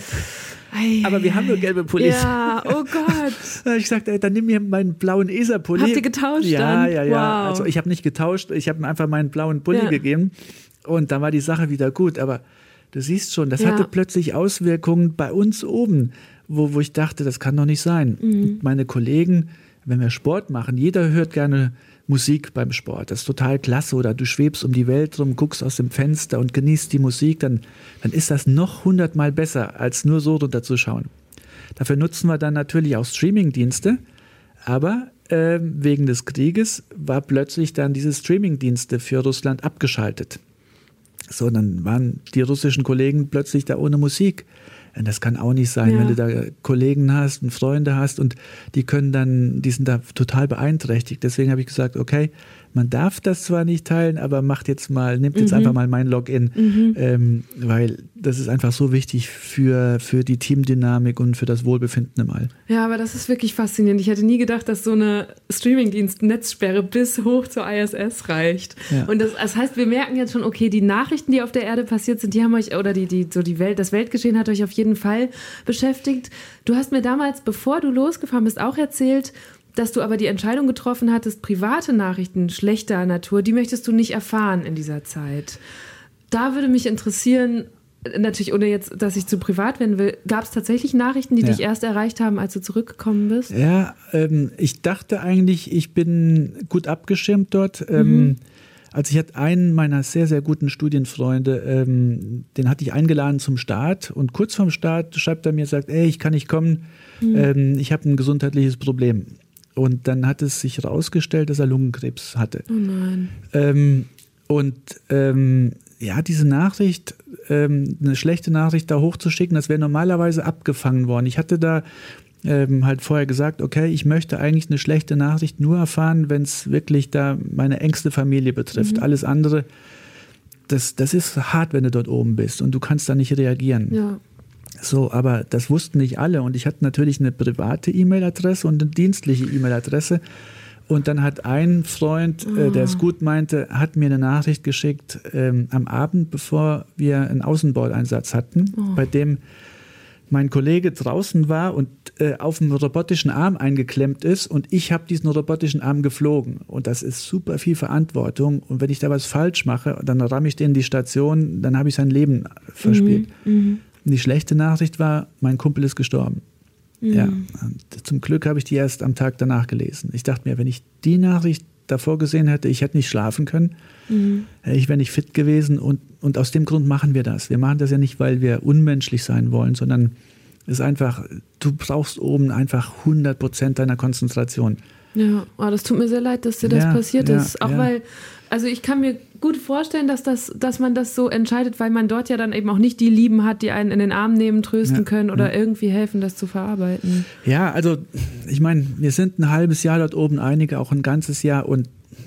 Ei, aber wir haben nur gelbe Pullis. Ja, oh Gott. Ich sagte, dann nimm mir meinen blauen E S A-Pulli. Habt ihr getauscht ja, dann? Ja, ja, ja. Wow. Also ich habe nicht getauscht, ich habe ihm einfach meinen blauen Pulli ja. gegeben und dann war die Sache wieder gut. Aber du siehst schon, das ja. hatte plötzlich Auswirkungen bei uns oben, wo, wo ich dachte, das kann doch nicht sein. Mhm. Und meine Kollegen, wenn wir Sport machen, jeder hört gerne Musik beim Sport. Das ist total klasse. Oder du schwebst um die Welt rum, guckst aus dem Fenster und genießt die Musik, dann, dann ist das noch hundertmal besser, als nur so runterzuschauen. Dafür nutzen wir dann natürlich auch Streamingdienste, aber äh, wegen des Krieges war plötzlich dann diese Streamingdienste für Russland abgeschaltet. So, dann waren die russischen Kollegen plötzlich da ohne Musik. Das kann auch nicht sein, ja. wenn du da Kollegen hast und Freunde hast und die können dann, die sind da total beeinträchtigt. Deswegen habe ich gesagt, okay, man darf das zwar nicht teilen, aber macht jetzt mal, nimmt jetzt mhm. einfach mal mein Login, mhm. ähm, weil das ist einfach so wichtig für, für die Teamdynamik und für das Wohlbefinden im All. Ja, aber das ist wirklich faszinierend. Ich hätte nie gedacht, dass so eine Streamingdienst-Netzsperre bis hoch zur I S S reicht. Ja. Und das, das heißt, wir merken jetzt schon, okay, die Nachrichten, die auf der Erde passiert sind, die haben euch, oder die, die, so die Welt, das Weltgeschehen hat euch auf jeden Fall beschäftigt. Du hast mir damals, bevor du losgefahren bist, auch erzählt, dass du aber die Entscheidung getroffen hattest, private Nachrichten schlechter Natur, die möchtest du nicht erfahren in dieser Zeit. Da würde mich interessieren, natürlich ohne jetzt, dass ich zu privat werden will, gab es tatsächlich Nachrichten, die ja. dich erst erreicht haben, als du zurückgekommen bist? Ja, ähm, ich dachte eigentlich, ich bin gut abgeschirmt dort. Mhm. Ähm, also ich hatte einen meiner sehr, sehr guten Studienfreunde, ähm, den hatte ich eingeladen zum Start und kurz vorm Start schreibt er mir, sagt, ey, ich kann nicht kommen, mhm. ähm, ich habe ein gesundheitliches Problem. Und dann hat es sich herausgestellt, dass er Lungenkrebs hatte. Oh nein. Ähm, und ähm, ja, diese Nachricht, ähm, eine schlechte Nachricht da hochzuschicken, das wäre normalerweise abgefangen worden. Ich hatte da ähm, halt vorher gesagt, okay, ich möchte eigentlich eine schlechte Nachricht nur erfahren, wenn es wirklich da meine engste Familie betrifft. Mhm. Alles andere, das, das ist hart, wenn du dort oben bist und du kannst da nicht reagieren. Ja. So, aber das wussten nicht alle und ich hatte natürlich eine private E-Mail-Adresse und eine dienstliche E-Mail-Adresse und dann hat ein Freund, oh. äh, der es gut meinte, hat mir eine Nachricht geschickt ähm, am Abend, bevor wir einen Außenbordeinsatz hatten, oh. bei dem mein Kollege draußen war und äh, auf dem robotischen Arm eingeklemmt ist und ich habe diesen robotischen Arm geflogen und das ist super viel Verantwortung und wenn ich da was falsch mache, dann ramme ich den in die Station, dann habe ich sein Leben verspielt. Mhm. Mhm. Die schlechte Nachricht war, mein Kumpel ist gestorben. Mhm. Ja, und zum Glück habe ich die erst am Tag danach gelesen. Ich dachte mir, wenn ich die Nachricht davor gesehen hätte, ich hätte nicht schlafen können, mhm. ich wäre nicht fit gewesen und, und aus dem Grund machen wir das. Wir machen das ja nicht, weil wir unmenschlich sein wollen, sondern es ist einfach, du brauchst oben einfach hundert Prozent deiner Konzentration. Ja, oh, das tut mir sehr leid, dass dir das ja, passiert ja, ist. Auch ja. weil, also ich kann mir gut vorstellen, dass, das, dass man das so entscheidet, weil man dort ja dann eben auch nicht die Lieben hat, die einen in den Arm nehmen, trösten ja, können oder ja. irgendwie helfen, das zu verarbeiten. Ja, also ich meine, wir sind ein halbes Jahr dort oben, einige auch ein ganzes Jahr und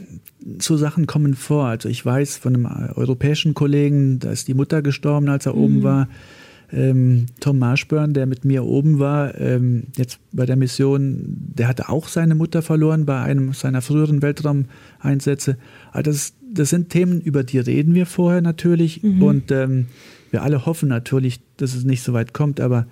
so Sachen kommen vor. Also ich weiß von einem europäischen Kollegen, da ist die Mutter gestorben, als er mhm. oben war. Ähm, Tom Marshburn, der mit mir oben war, ähm, jetzt bei der Mission, der hatte auch seine Mutter verloren bei einem seiner früheren Weltraumeinsätze. Also das, das sind Themen, über die reden wir vorher natürlich mhm. und ähm, wir alle hoffen natürlich, dass es nicht so weit kommt, aber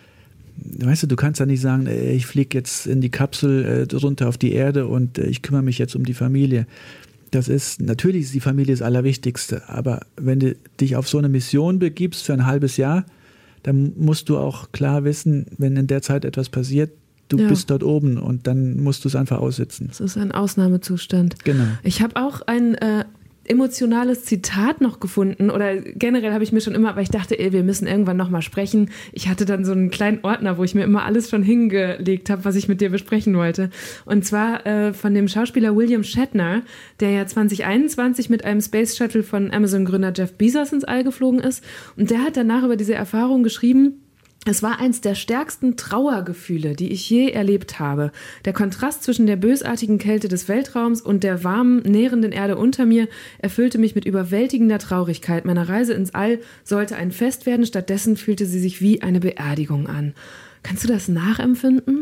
weißt du, du kannst ja nicht sagen, ey, ich fliege jetzt in die Kapsel äh, runter auf die Erde und äh, ich kümmere mich jetzt um die Familie. Das ist, natürlich ist die Familie das Allerwichtigste, aber wenn du dich auf so eine Mission begibst für ein halbes Jahr, dann musst du auch klar wissen, wenn in der Zeit etwas passiert, du ja. bist dort oben und dann musst du es einfach aussitzen. Das ist ein Ausnahmezustand. Genau. Ich habe auch ein, äh, emotionales Zitat noch gefunden oder generell habe ich mir schon immer, weil ich dachte, ey, wir müssen irgendwann nochmal sprechen. Ich hatte dann so einen kleinen Ordner, wo ich mir immer alles schon hingelegt habe, was ich mit dir besprechen wollte. Und zwar äh, von dem Schauspieler William Shatner, der ja zwanzig einundzwanzig mit einem Space Shuttle von Amazon-Gründer Jeff Bezos ins All geflogen ist. Und der hat danach über diese Erfahrung geschrieben: Es war eins der stärksten Trauergefühle, die ich je erlebt habe. Der Kontrast zwischen der bösartigen Kälte des Weltraums und der warmen, nährenden Erde unter mir erfüllte mich mit überwältigender Traurigkeit. Meine Reise ins All sollte ein Fest werden, stattdessen fühlte sie sich wie eine Beerdigung an. Kannst du das nachempfinden?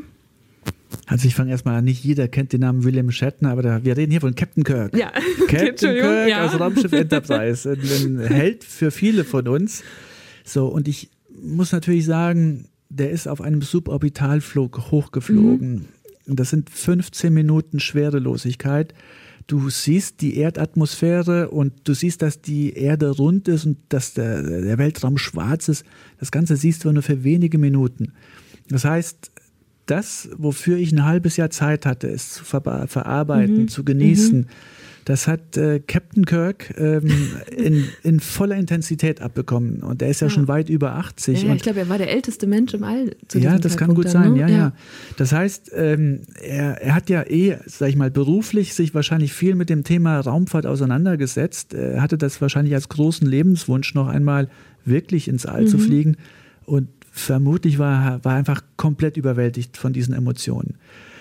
Also ich fange erstmal an, nicht jeder kennt den Namen William Shatner, aber da, wir reden hier von Captain Kirk. Ja. Captain Kirk ja. aus Raumschiff Enterprise, ein, ein Held für viele von uns. So, und ich muss natürlich sagen, der ist auf einem Suborbitalflug hochgeflogen. Mhm. Das sind fünfzehn Minuten Schwerelosigkeit. Du siehst die Erdatmosphäre und du siehst, dass die Erde rund ist und dass der, der Weltraum schwarz ist. Das Ganze siehst du nur für wenige Minuten. Das heißt, das, wofür ich ein halbes Jahr Zeit hatte, es zu ver- verarbeiten, mhm. zu genießen, mhm. das hat äh, Captain Kirk ähm, in, in voller Intensität abbekommen. Und er ist ja, ja. schon weit über achtzig. Ja, ja, und ich glaube, er war der älteste Mensch im All zu diesem Ja, das kann gut dann, sein, ne? ja, ja, ja. Das heißt, ähm, er, er hat ja eh, sag ich mal, beruflich sich wahrscheinlich viel mit dem Thema Raumfahrt auseinandergesetzt. Er hatte das wahrscheinlich als großen Lebenswunsch, noch einmal wirklich ins All mhm. zu fliegen. Und vermutlich war er war einfach komplett überwältigt von diesen Emotionen.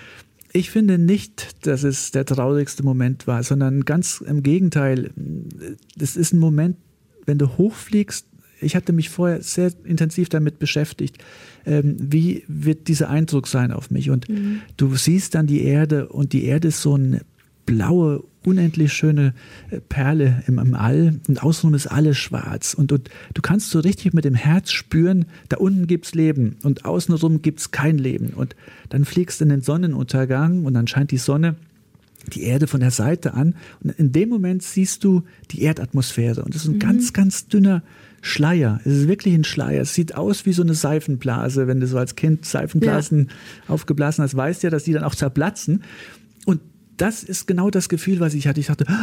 Ich finde nicht, dass es der traurigste Moment war, sondern ganz im Gegenteil. Das ist ein Moment, wenn du hochfliegst. Ich hatte mich vorher sehr intensiv damit beschäftigt, ähm, wie wird dieser Eindruck sein auf mich. Und mhm. du siehst dann die Erde und die Erde ist so eine blaue, unendlich schöne Perle im, im All und außenrum ist alles schwarz und, und du kannst so richtig mit dem Herz spüren, da unten gibt's Leben und außenrum gibt's kein Leben und dann fliegst du in den Sonnenuntergang und dann scheint die Sonne die Erde von der Seite an und in dem Moment siehst du die Erdatmosphäre und das ist ein mhm. ganz, ganz dünner Schleier. Es ist wirklich ein Schleier. Es sieht aus wie so eine Seifenblase, wenn du so als Kind Seifenblasen ja. aufgeblasen hast, weißt ja, dass die dann auch zerplatzen und das ist genau das Gefühl, was ich hatte. Ich dachte,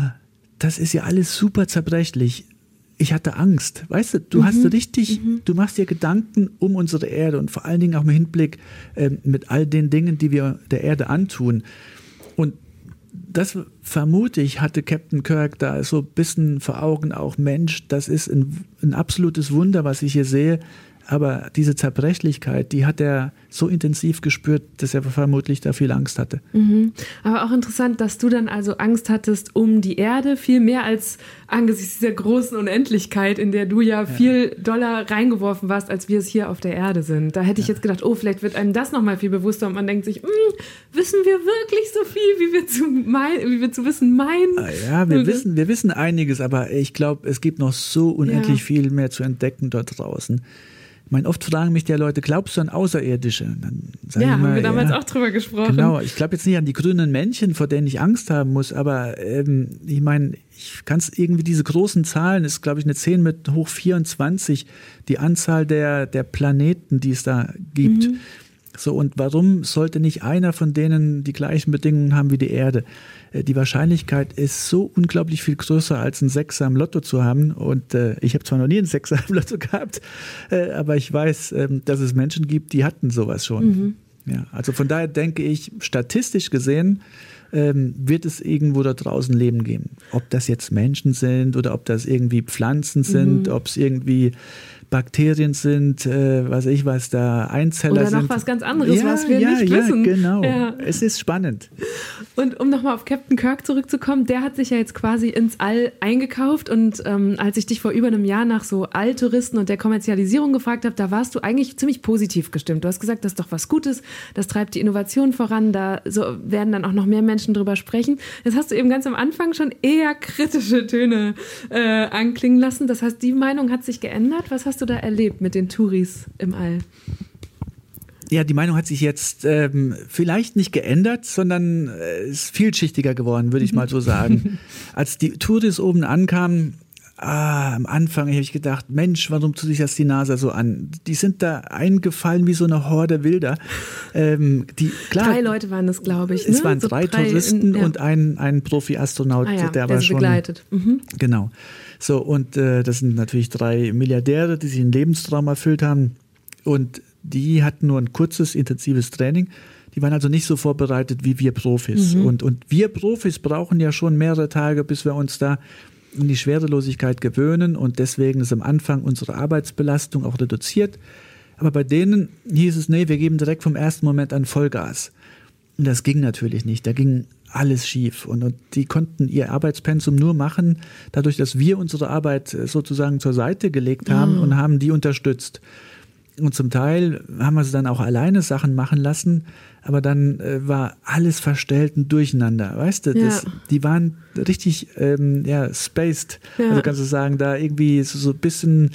das ist ja alles super zerbrechlich. Ich hatte Angst. Weißt du, du mhm. hast richtig, mhm. du machst dir Gedanken um unsere Erde und vor allen Dingen auch im Hinblick äh, mit all den Dingen, die wir der Erde antun. Und das vermute ich, hatte Captain Kirk da so ein bisschen vor Augen auch, Mensch, das ist ein, ein absolutes Wunder, was ich hier sehe. Aber diese Zerbrechlichkeit, die hat er so intensiv gespürt, dass er vermutlich da viel Angst hatte. Mhm. Aber auch interessant, dass du dann also Angst hattest um die Erde, viel mehr als angesichts dieser großen Unendlichkeit, in der du ja, ja. viel doller reingeworfen warst, als wir es hier auf der Erde sind. Da hätte ich ja. jetzt gedacht, oh, vielleicht wird einem das nochmal viel bewusster und man denkt sich, wissen wir wirklich so viel, wie wir zu, mein, wie wir zu wissen meinen? Ja, wir wissen, wir wissen einiges, aber ich glaube, es gibt noch so unendlich ja. viel mehr zu entdecken dort draußen. Ich meine, oft fragen mich die Leute, glaubst du an Außerirdische? Dann sag ja, ich mal, haben wir damals ja, auch drüber gesprochen. Genau, ich glaube jetzt nicht an die grünen Männchen, vor denen ich Angst haben muss, aber ähm, ich meine, ich kann es irgendwie, diese großen Zahlen, ist glaube ich eine zehn mit hoch vierundzwanzig, die Anzahl der, der Planeten, die es da gibt. Mhm. So, und warum sollte nicht einer von denen die gleichen Bedingungen haben wie die Erde? Die Wahrscheinlichkeit ist so unglaublich viel größer, als einen Sechser im Lotto zu haben. Und äh, ich habe zwar noch nie einen Sechser im Lotto gehabt, äh, aber ich weiß, äh, dass es Menschen gibt, die hatten sowas schon. Mhm. Ja, also von daher denke ich, statistisch gesehen ähm, wird es irgendwo da draußen Leben geben. Ob das jetzt Menschen sind oder ob das irgendwie Pflanzen sind, mhm. ob es irgendwie Bakterien sind, äh, was ich weiß, da Einzeller Oder sind. noch was ganz anderes, ja, was wir ja, nicht ja, wissen. Genau. Ja. Es ist spannend. Und um nochmal auf Captain Kirk zurückzukommen, der hat sich ja jetzt quasi ins All eingekauft und ähm, als ich dich vor über einem Jahr nach so Alltouristen und der Kommerzialisierung gefragt habe, da warst du eigentlich ziemlich positiv gestimmt. Du hast gesagt, das ist doch was Gutes, das treibt die Innovation voran, da so werden dann auch noch mehr Menschen drüber sprechen. Jetzt hast du eben ganz am Anfang schon eher kritische Töne äh, anklingen lassen. Das heißt, die Meinung hat sich geändert. Was hast du da erlebt mit den Touris im All? Ja, die Meinung hat sich jetzt ähm, vielleicht nicht geändert, sondern äh, ist vielschichtiger geworden, würde ich mal so sagen. Als die Touris oben ankamen, ah, am Anfang habe ich gedacht, Mensch, warum tut sich das die NASA so an? Die sind da eingefallen wie so eine Horde Wilder. Ähm, die, klar, drei Leute waren das, glaube ich. Ne? Es waren so drei, drei Touristen in, ja. und ein, ein Profi-Astronaut, ah, ja, der, der war sie schon begleitet. Mhm. Genau. So, und äh, das sind natürlich drei Milliardäre, die sich einen Lebenstraum erfüllt haben. Und die hatten nur ein kurzes, intensives Training. Die waren also nicht so vorbereitet wie wir Profis. Mhm. Und, und wir Profis brauchen ja schon mehrere Tage, bis wir uns da in die Schwerelosigkeit gewöhnen. Und deswegen ist am Anfang unsere Arbeitsbelastung auch reduziert. Aber bei denen hieß es, nee, wir geben direkt vom ersten Moment an Vollgas. Und das ging natürlich nicht. Da ging alles schief. Und, und die konnten ihr Arbeitspensum nur machen, dadurch, dass wir unsere Arbeit sozusagen zur Seite gelegt haben oh. und haben die unterstützt. Und zum Teil haben wir sie dann auch alleine Sachen machen lassen, aber dann äh, war alles verstellt und durcheinander, weißt du? Ja. Das, die waren richtig ähm, ja, spaced, ja. also kannst du sagen, da irgendwie so, so ein bisschen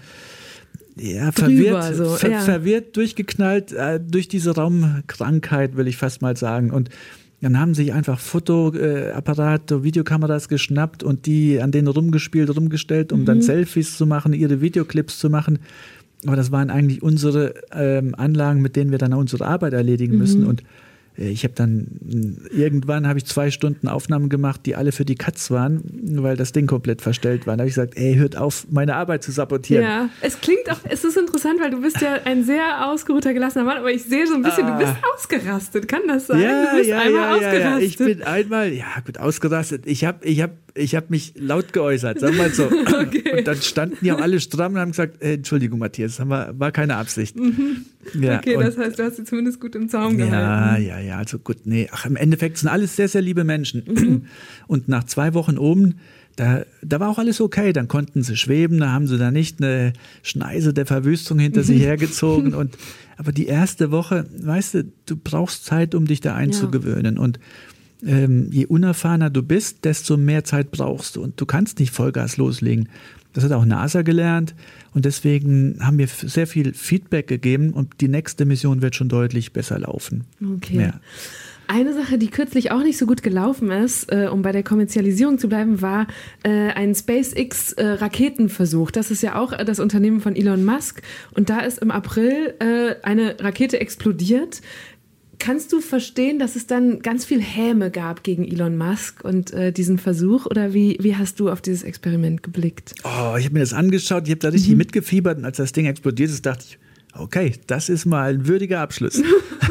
ja, Drüber, verwirrt, so. ver- ja. verwirrt durchgeknallt äh, durch diese Raumkrankheit, will ich fast mal sagen. Und dann haben sich einfach Fotoapparate, Videokameras geschnappt und die an denen rumgespielt, rumgestellt, um mhm. dann Selfies zu machen, ihre Videoclips zu machen. Aber das waren eigentlich unsere ähm, Anlagen, mit denen wir dann unsere Arbeit erledigen müssen. Mhm. Und äh, ich habe dann, irgendwann habe ich zwei Stunden Aufnahmen gemacht, die alle für die Katz waren, weil das Ding komplett verstellt war. Da habe ich gesagt, ey, hört auf, meine Arbeit zu sabotieren. Ja, es klingt auch, es ist interessant, weil du bist ja ein sehr ausgeruhter, gelassener Mann, aber ich sehe so ein bisschen, ah. du bist ausgerastet. Kann das sein? Ja, du bist ja, einmal ja, ausgerastet. Ja, ja. Ich bin einmal, ja gut, ausgerastet. Ich habe ich hab, ich hab mich laut geäußert, sagen wir mal so. Okay. Und dann standen die auch alle stramm und haben gesagt, äh, Entschuldigung, Matthias, das war, war keine Absicht. Mhm. Ja, okay, und, das heißt, du hast sie zumindest gut im Zaum ja, gehalten. Ja, ja, ja, also gut, nee. Ach, im Endeffekt sind alles sehr, sehr liebe Menschen. Mhm. Und nach zwei Wochen oben, da, da war auch alles okay. Dann konnten sie schweben, da haben sie da nicht eine Schneise der Verwüstung hinter sie hergezogen. Und, aber die erste Woche, weißt du, du brauchst Zeit, um dich da einzugewöhnen. Ja. Und ähm, je unerfahrener du bist, desto mehr Zeit brauchst du. Und du kannst nicht Vollgas loslegen. Das hat auch NASA gelernt. Und deswegen haben wir sehr viel Feedback gegeben und die nächste Mission wird schon deutlich besser laufen. Okay. Ja. Eine Sache, die kürzlich auch nicht so gut gelaufen ist, äh, um bei der Kommerzialisierung zu bleiben, war äh, ein SpaceX-Raketenversuch. Das ist ja auch das Unternehmen von Elon Musk. Und da ist im April äh, eine Rakete explodiert. Kannst du verstehen, dass es dann ganz viel Häme gab gegen Elon Musk und äh, diesen Versuch? Oder wie, wie hast du auf dieses Experiment geblickt? Oh, ich habe mir das angeschaut, ich habe da richtig mhm. mitgefiebert. Und als das Ding explodiert ist, dachte ich, okay, das ist mal ein würdiger Abschluss.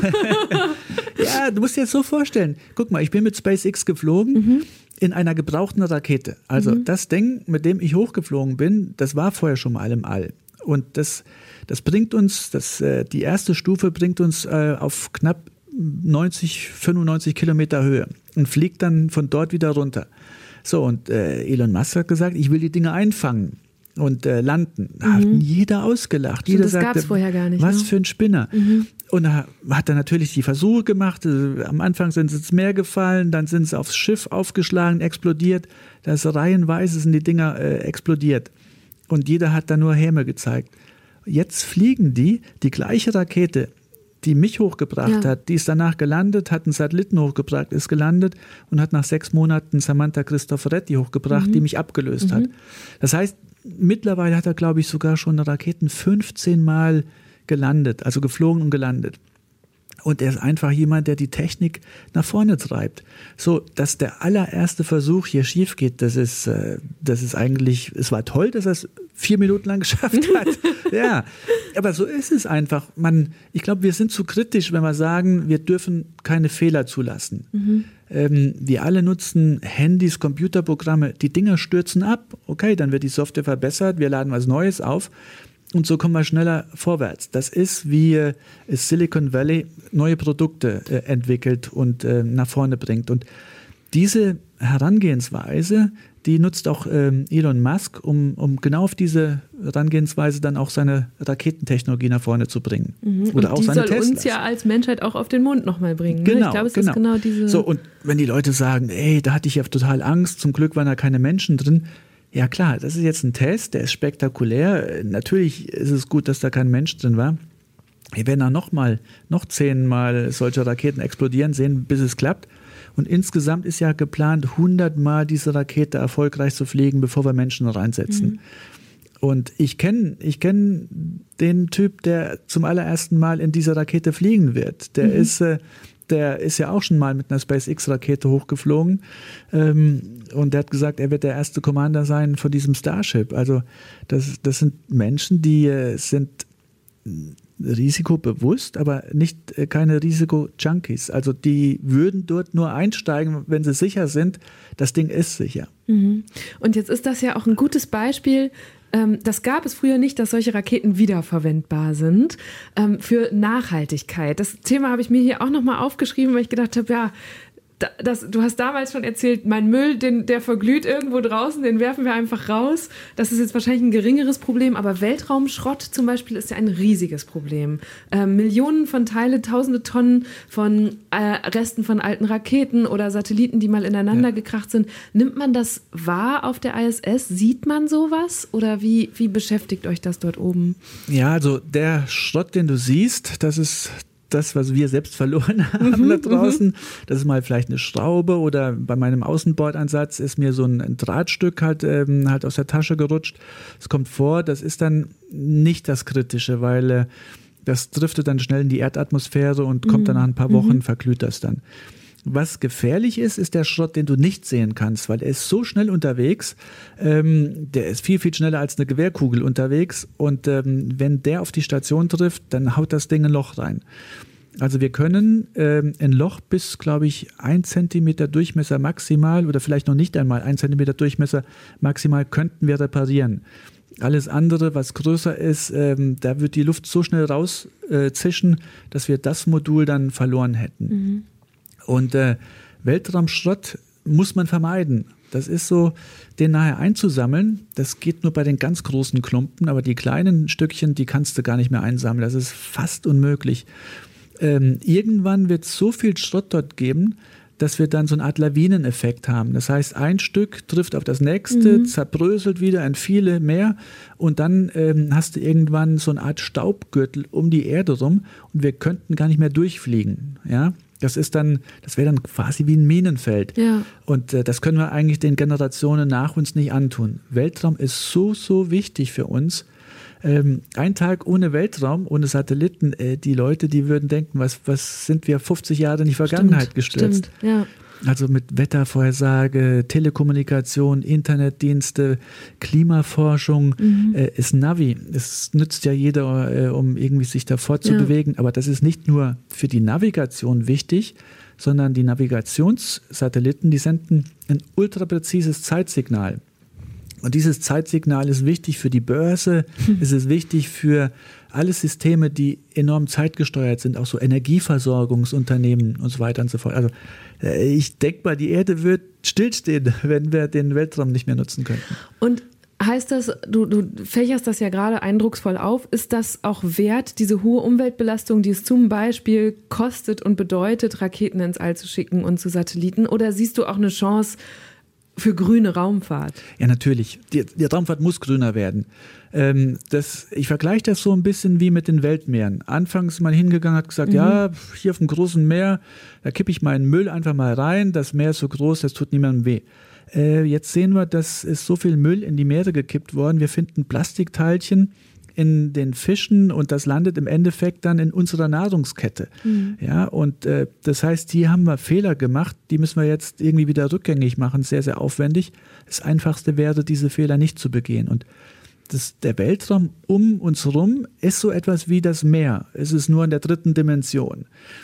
Ja, du musst dir jetzt so vorstellen. Guck mal, ich bin mit SpaceX geflogen mhm. in einer gebrauchten Rakete. Also mhm. das Ding, mit dem ich hochgeflogen bin, das war vorher schon mal im All. Und das, das bringt uns, das, äh, die erste Stufe bringt uns äh, auf knapp neunzig, fünfundneunzig Kilometer Höhe und fliegt dann von dort wieder runter. So, und äh, Elon Musk hat gesagt, ich will die Dinge einfangen und äh, landen. Da mhm. hat jeder ausgelacht. Stimmt, jeder das sagte, gab's vorher gar nicht. Was ne? für ein Spinner. Mhm. Und da hat er natürlich die Versuche gemacht. Am Anfang sind sie ins Meer gefallen, dann sind sie aufs Schiff aufgeschlagen, explodiert. Da ist reihenweise sind die Dinger äh, explodiert. Und jeder hat da nur Häme gezeigt. Jetzt fliegen die, die gleiche Rakete, die mich hochgebracht ja. hat, die ist danach gelandet, hat einen Satelliten hochgebracht, ist gelandet und hat nach sechs Monaten Samantha Cristoforetti hochgebracht, mhm. die mich abgelöst mhm. hat. Das heißt, mittlerweile hat er, glaube ich, sogar schon Raketen fünfzehn Mal gelandet, also geflogen und gelandet. Und er ist einfach jemand, der die Technik nach vorne treibt. So, dass der allererste Versuch hier schief geht, das ist, äh, das ist eigentlich, es war toll, dass er es vier Minuten lang geschafft hat. Ja, aber so ist es einfach. Man, ich glaube, wir sind zu kritisch, wenn wir sagen, wir dürfen keine Fehler zulassen. Mhm. Ähm, wir alle nutzen Handys, Computerprogramme, die Dinger stürzen ab. Okay, dann wird die Software verbessert, wir laden was Neues auf. Und so kommen wir schneller vorwärts. Das ist, wie äh, Silicon Valley neue Produkte äh, entwickelt und äh, nach vorne bringt. Und diese Herangehensweise, die nutzt auch ähm, Elon Musk, um, um genau auf diese Herangehensweise dann auch seine Raketentechnologie nach vorne zu bringen. Mhm. Oder und auch die seine soll Teslas. uns ja als Menschheit auch auf den Mond nochmal bringen. Genau, ne? Ich glaube, es genau. ist genau diese... So, und wenn die Leute sagen, ey, da hatte ich ja total Angst, zum Glück waren da keine Menschen drin. Ja klar, das ist jetzt ein Test, der ist spektakulär. Natürlich ist es gut, dass da kein Mensch drin war. Wir werden da noch mal, noch zehnmal solche Raketen explodieren sehen, bis es klappt. Und insgesamt ist ja geplant, hundert Mal diese Rakete erfolgreich zu fliegen, bevor wir Menschen reinsetzen. Mhm. Und ich kenne ich kenn den Typ, der zum allerersten Mal in dieser Rakete fliegen wird. Der, mhm. ist, äh, der ist ja auch schon mal mit einer SpaceX-Rakete hochgeflogen. Ähm, und der hat gesagt, er wird der erste Commander sein von diesem Starship. Also das, das sind Menschen, die äh, sind risikobewusst, aber nicht äh, keine Risiko-Junkies. Also die würden dort nur einsteigen, wenn sie sicher sind, das Ding ist sicher. Mhm. Und jetzt ist das ja auch ein gutes Beispiel. Ähm, das gab es früher nicht, dass solche Raketen wiederverwendbar sind, ähm, für Nachhaltigkeit. Das Thema habe ich mir hier auch nochmal aufgeschrieben, weil ich gedacht habe, ja, Das, du hast damals schon erzählt, mein Müll, den, der verglüht irgendwo draußen, den werfen wir einfach raus. Das ist jetzt wahrscheinlich ein geringeres Problem, aber Weltraumschrott zum Beispiel ist ja ein riesiges Problem. Äh, Millionen von Teile, tausende Tonnen von äh, Resten von alten Raketen oder Satelliten, die mal ineinander ja. gekracht sind. Nimmt man das wahr auf der I S S? Sieht man sowas? Oder wie, wie beschäftigt euch das dort oben? Ja, also der Schrott, den du siehst, das ist das, was wir selbst verloren haben mhm, da draußen. Das ist mal vielleicht eine Schraube oder bei meinem Außenbordansatz ist mir so ein, ein Drahtstück halt, ähm, halt aus der Tasche gerutscht. Es kommt vor, das ist dann nicht das Kritische, weil äh, das driftet dann schnell in die Erdatmosphäre und kommt mhm. dann nach ein paar Wochen, mhm. verglüht das dann. Was gefährlich ist, ist der Schrott, den du nicht sehen kannst, weil er ist so schnell unterwegs, ähm, der ist viel, viel schneller als eine Gewehrkugel unterwegs und ähm, wenn der auf die Station trifft, dann haut das Ding ein Loch rein. Also wir können ähm, ein Loch bis, glaube ich, ein Zentimeter Durchmesser maximal oder vielleicht noch nicht einmal ein Zentimeter Durchmesser maximal könnten wir reparieren. Alles andere, was größer ist, ähm, da wird die Luft so schnell rauszischen, äh, dass wir das Modul dann verloren hätten. Mhm. Und äh, Weltraumschrott muss man vermeiden. Das ist so, den nachher einzusammeln, das geht nur bei den ganz großen Klumpen, aber die kleinen Stückchen, die kannst du gar nicht mehr einsammeln. Das ist fast unmöglich. Ähm, irgendwann wird es so viel Schrott dort geben, dass wir dann so eine Art Lawineneffekt haben. Das heißt, ein Stück trifft auf das nächste, mhm. zerbröselt wieder in viele mehr und dann ähm, hast du irgendwann so eine Art Staubgürtel um die Erde rum und wir könnten gar nicht mehr durchfliegen, ja. Das ist dann, das wäre dann quasi wie ein Minenfeld. Ja. Und äh, das können wir eigentlich den Generationen nach uns nicht antun. Weltraum ist so, so wichtig für uns. Ähm, ein Tag ohne Weltraum, ohne Satelliten, äh, die Leute, die würden denken, was, was sind wir fünfzig Jahre in die Vergangenheit stimmt, gestürzt. Stimmt, ja. Also mit Wettervorhersage, Telekommunikation, Internetdienste, Klimaforschung, mhm. äh, ist Navi. Es nützt ja jeder, äh, um irgendwie sich da fortzubewegen. Ja. Aber das ist nicht nur für die Navigation wichtig, sondern die Navigationssatelliten, die senden ein ultrapräzises Zeitsignal. Und dieses Zeitsignal ist wichtig für die Börse, mhm. es ist wichtig für alle Systeme, die enorm zeitgesteuert sind, auch so Energieversorgungsunternehmen und so weiter und so fort. Also ich denke mal, die Erde wird stillstehen, wenn wir den Weltraum nicht mehr nutzen könnten. Und heißt das, du, du fächerst das ja gerade eindrucksvoll auf, ist das auch wert, diese hohe Umweltbelastung, die es zum Beispiel kostet und bedeutet, Raketen ins All zu schicken und zu Satelliten? Oder siehst du auch eine Chance für grüne Raumfahrt? Ja, natürlich. Die, die Raumfahrt muss grüner werden. Ähm, das, ich vergleiche das so ein bisschen wie mit den Weltmeeren. Anfangs ist man hingegangen, hat gesagt, mhm. ja, hier auf dem großen Meer, da kippe ich meinen Müll einfach mal rein, das Meer ist so groß, das tut niemandem weh. Äh, jetzt sehen wir, dass es so viel Müll in die Meere gekippt worden. Wir finden Plastikteilchen in den Fischen und das landet im Endeffekt dann in unserer Nahrungskette. Mhm. Ja, und äh, das heißt, hier haben wir Fehler gemacht, die müssen wir jetzt irgendwie wieder rückgängig machen, sehr, sehr aufwendig. Das Einfachste wäre, diese Fehler nicht zu begehen. Und das, der Weltraum um uns herum ist so etwas wie das Meer. Es ist nur in der dritten Dimension.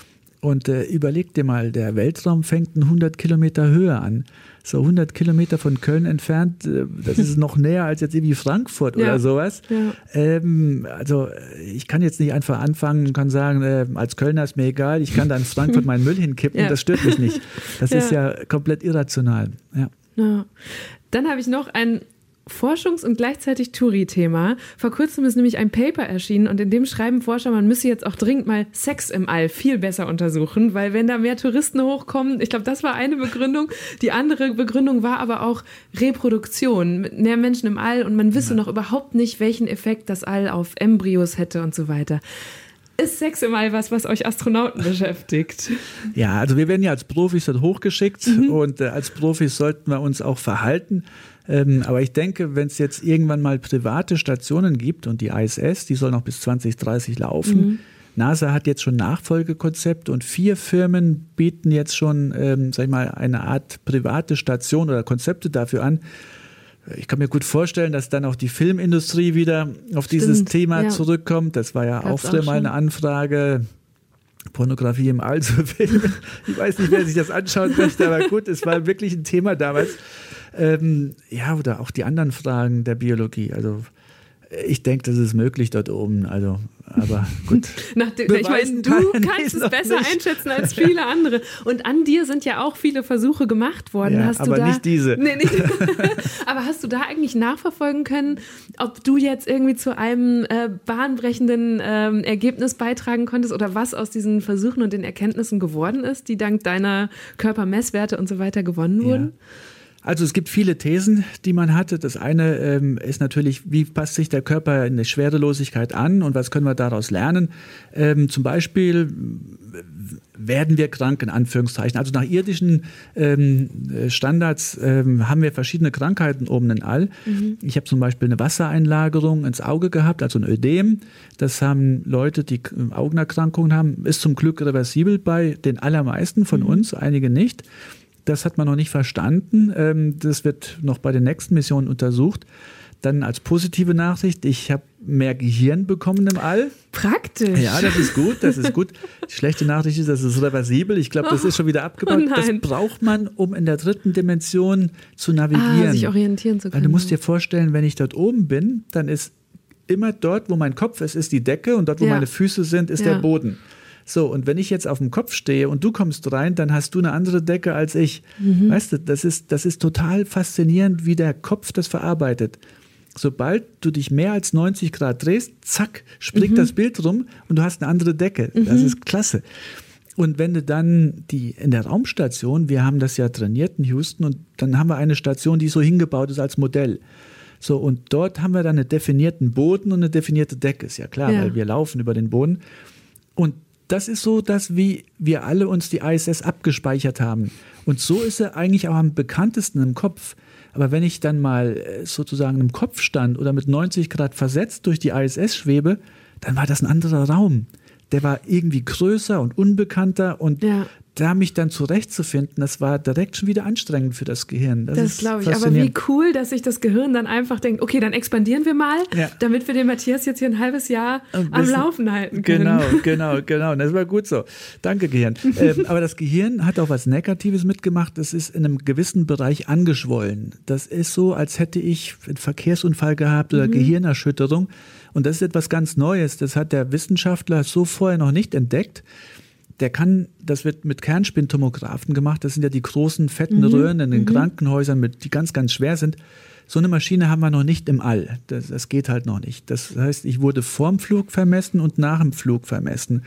Und äh, überleg dir mal, der Weltraum fängt in hundert Kilometer Höhe an. So hundert Kilometer von Köln entfernt, äh, das ist noch näher als jetzt irgendwie Frankfurt ja. oder sowas. Ja. Ähm, also ich kann jetzt nicht einfach anfangen und kann sagen, äh, als Kölner ist mir egal, ich kann da in Frankfurt meinen Müll hinkippen, ja. das stört mich nicht. Das ja. ist ja komplett irrational. Ja. Ja. Dann habe ich noch ein Forschungs- und gleichzeitig Touri-Thema. Vor kurzem ist nämlich ein Paper erschienen und in dem schreiben Forscher, man müsse jetzt auch dringend mal Sex im All viel besser untersuchen, weil wenn da mehr Touristen hochkommen, ich glaube, das war eine Begründung. Die andere Begründung war aber auch Reproduktion, mehr Menschen im All und man wisse ja. noch überhaupt nicht, welchen Effekt das All auf Embryos hätte und so weiter. Ist Sex im All was, was euch Astronauten beschäftigt? Ja, also wir werden ja als Profis dort hochgeschickt mhm. und äh, als Profis sollten wir uns auch verhalten. Ähm, aber ich denke, wenn es jetzt irgendwann mal private Stationen gibt und die I S S, die soll noch bis zwanzig dreißig laufen. Mhm. NASA hat jetzt schon Nachfolgekonzepte und vier Firmen bieten jetzt schon, ähm, sag ich mal, eine Art private Station oder Konzepte dafür an. Ich kann mir gut vorstellen, dass dann auch die Filmindustrie wieder auf Stimmt, dieses Thema ja. zurückkommt. Das war ja Gab's auch früher mal eine Anfrage, Pornografie im All zu filmen. Ich weiß nicht, wer sich das anschauen möchte, aber gut, es war wirklich ein Thema damals. Ähm, ja, oder auch die anderen Fragen der Biologie. Also ich denke, das ist möglich dort oben. Also, aber gut. Dem, ich meine, du kannst es besser nicht. einschätzen als viele ja. andere. Und an dir sind ja auch viele Versuche gemacht worden. Ja, hast aber du da, nicht diese. Nee, nicht, aber hast du da eigentlich nachverfolgen können, ob du jetzt irgendwie zu einem äh, bahnbrechenden äh, Ergebnis beitragen konntest oder was aus diesen Versuchen und den Erkenntnissen geworden ist, die dank deiner Körpermesswerte und so weiter gewonnen wurden? Ja. Also es gibt viele Thesen, die man hatte. Das eine ähm, ist natürlich, wie passt sich der Körper in der Schwerelosigkeit an und was können wir daraus lernen? Ähm, zum Beispiel werden wir krank, in Anführungszeichen. Also nach irdischen ähm, Standards ähm, haben wir verschiedene Krankheiten oben im All. Mhm. Ich habe zum Beispiel eine Wassereinlagerung ins Auge gehabt, also ein Ödem. Das haben Leute, die Augenerkrankungen haben, ist zum Glück reversibel bei den allermeisten von mhm. uns, einige nicht. Das hat man noch nicht verstanden. Das wird noch bei den nächsten Missionen untersucht. Dann als positive Nachricht, ich habe mehr Gehirn bekommen im All. Praktisch. Ja, das ist gut, das ist gut. Die schlechte Nachricht ist, das ist reversibel. Ich glaube, das ist schon wieder abgebaut. Oh das braucht man, um in der dritten Dimension zu navigieren. Ah, sich orientieren zu können. Weil du musst dir vorstellen, wenn ich dort oben bin, dann ist immer dort, wo mein Kopf ist, ist die Decke und dort, wo ja. meine Füße sind, ist ja. der Boden. So, und wenn ich jetzt auf dem Kopf stehe und du kommst rein, dann hast du eine andere Decke als ich. Mhm. Weißt du, das ist, das ist total faszinierend, wie der Kopf das verarbeitet. Sobald du dich mehr als neunzig Grad drehst, zack, springt mhm. das Bild rum und du hast eine andere Decke. Mhm. Das ist klasse. Und wenn du dann die in der Raumstation, wir haben das ja trainiert in Houston und dann haben wir eine Station, die so hingebaut ist als Modell. So, und dort haben wir dann einen definierten Boden und eine definierte Decke. Ist ja klar, ja. weil wir laufen über den Boden. Und das ist so, dass wie wir alle uns die I S S abgespeichert haben. Und so ist er eigentlich auch am bekanntesten im Kopf. Aber wenn ich dann mal sozusagen im Kopf stand oder mit neunzig Grad versetzt durch die I S S schwebe, dann war das ein anderer Raum. Der war irgendwie größer und unbekannter und ja. da mich dann zurechtzufinden, das war direkt schon wieder anstrengend für das Gehirn. Das, das glaube ich. Aber wie cool, dass sich das Gehirn dann einfach denkt, okay, dann expandieren wir mal, ja. damit wir den Matthias jetzt hier ein halbes Jahr ein am Laufen halten können. Genau, genau, genau. Und das war gut so. Danke, Gehirn. ähm, aber das Gehirn hat auch was Negatives mitgemacht. Das ist in einem gewissen Bereich angeschwollen. Das ist so, als hätte ich einen Verkehrsunfall gehabt oder mhm. Gehirnerschütterung. Und das ist etwas ganz Neues. Das hat der Wissenschaftler so vorher noch nicht entdeckt. Der kann, das wird mit Kernspintomographen gemacht, das sind ja die großen, fetten mhm. Röhren in den mhm. Krankenhäusern, mit, die ganz, ganz schwer sind. So eine Maschine haben wir noch nicht im All. Das, das geht halt noch nicht. Das heißt, ich wurde vorm Flug vermessen und nach dem Flug vermessen.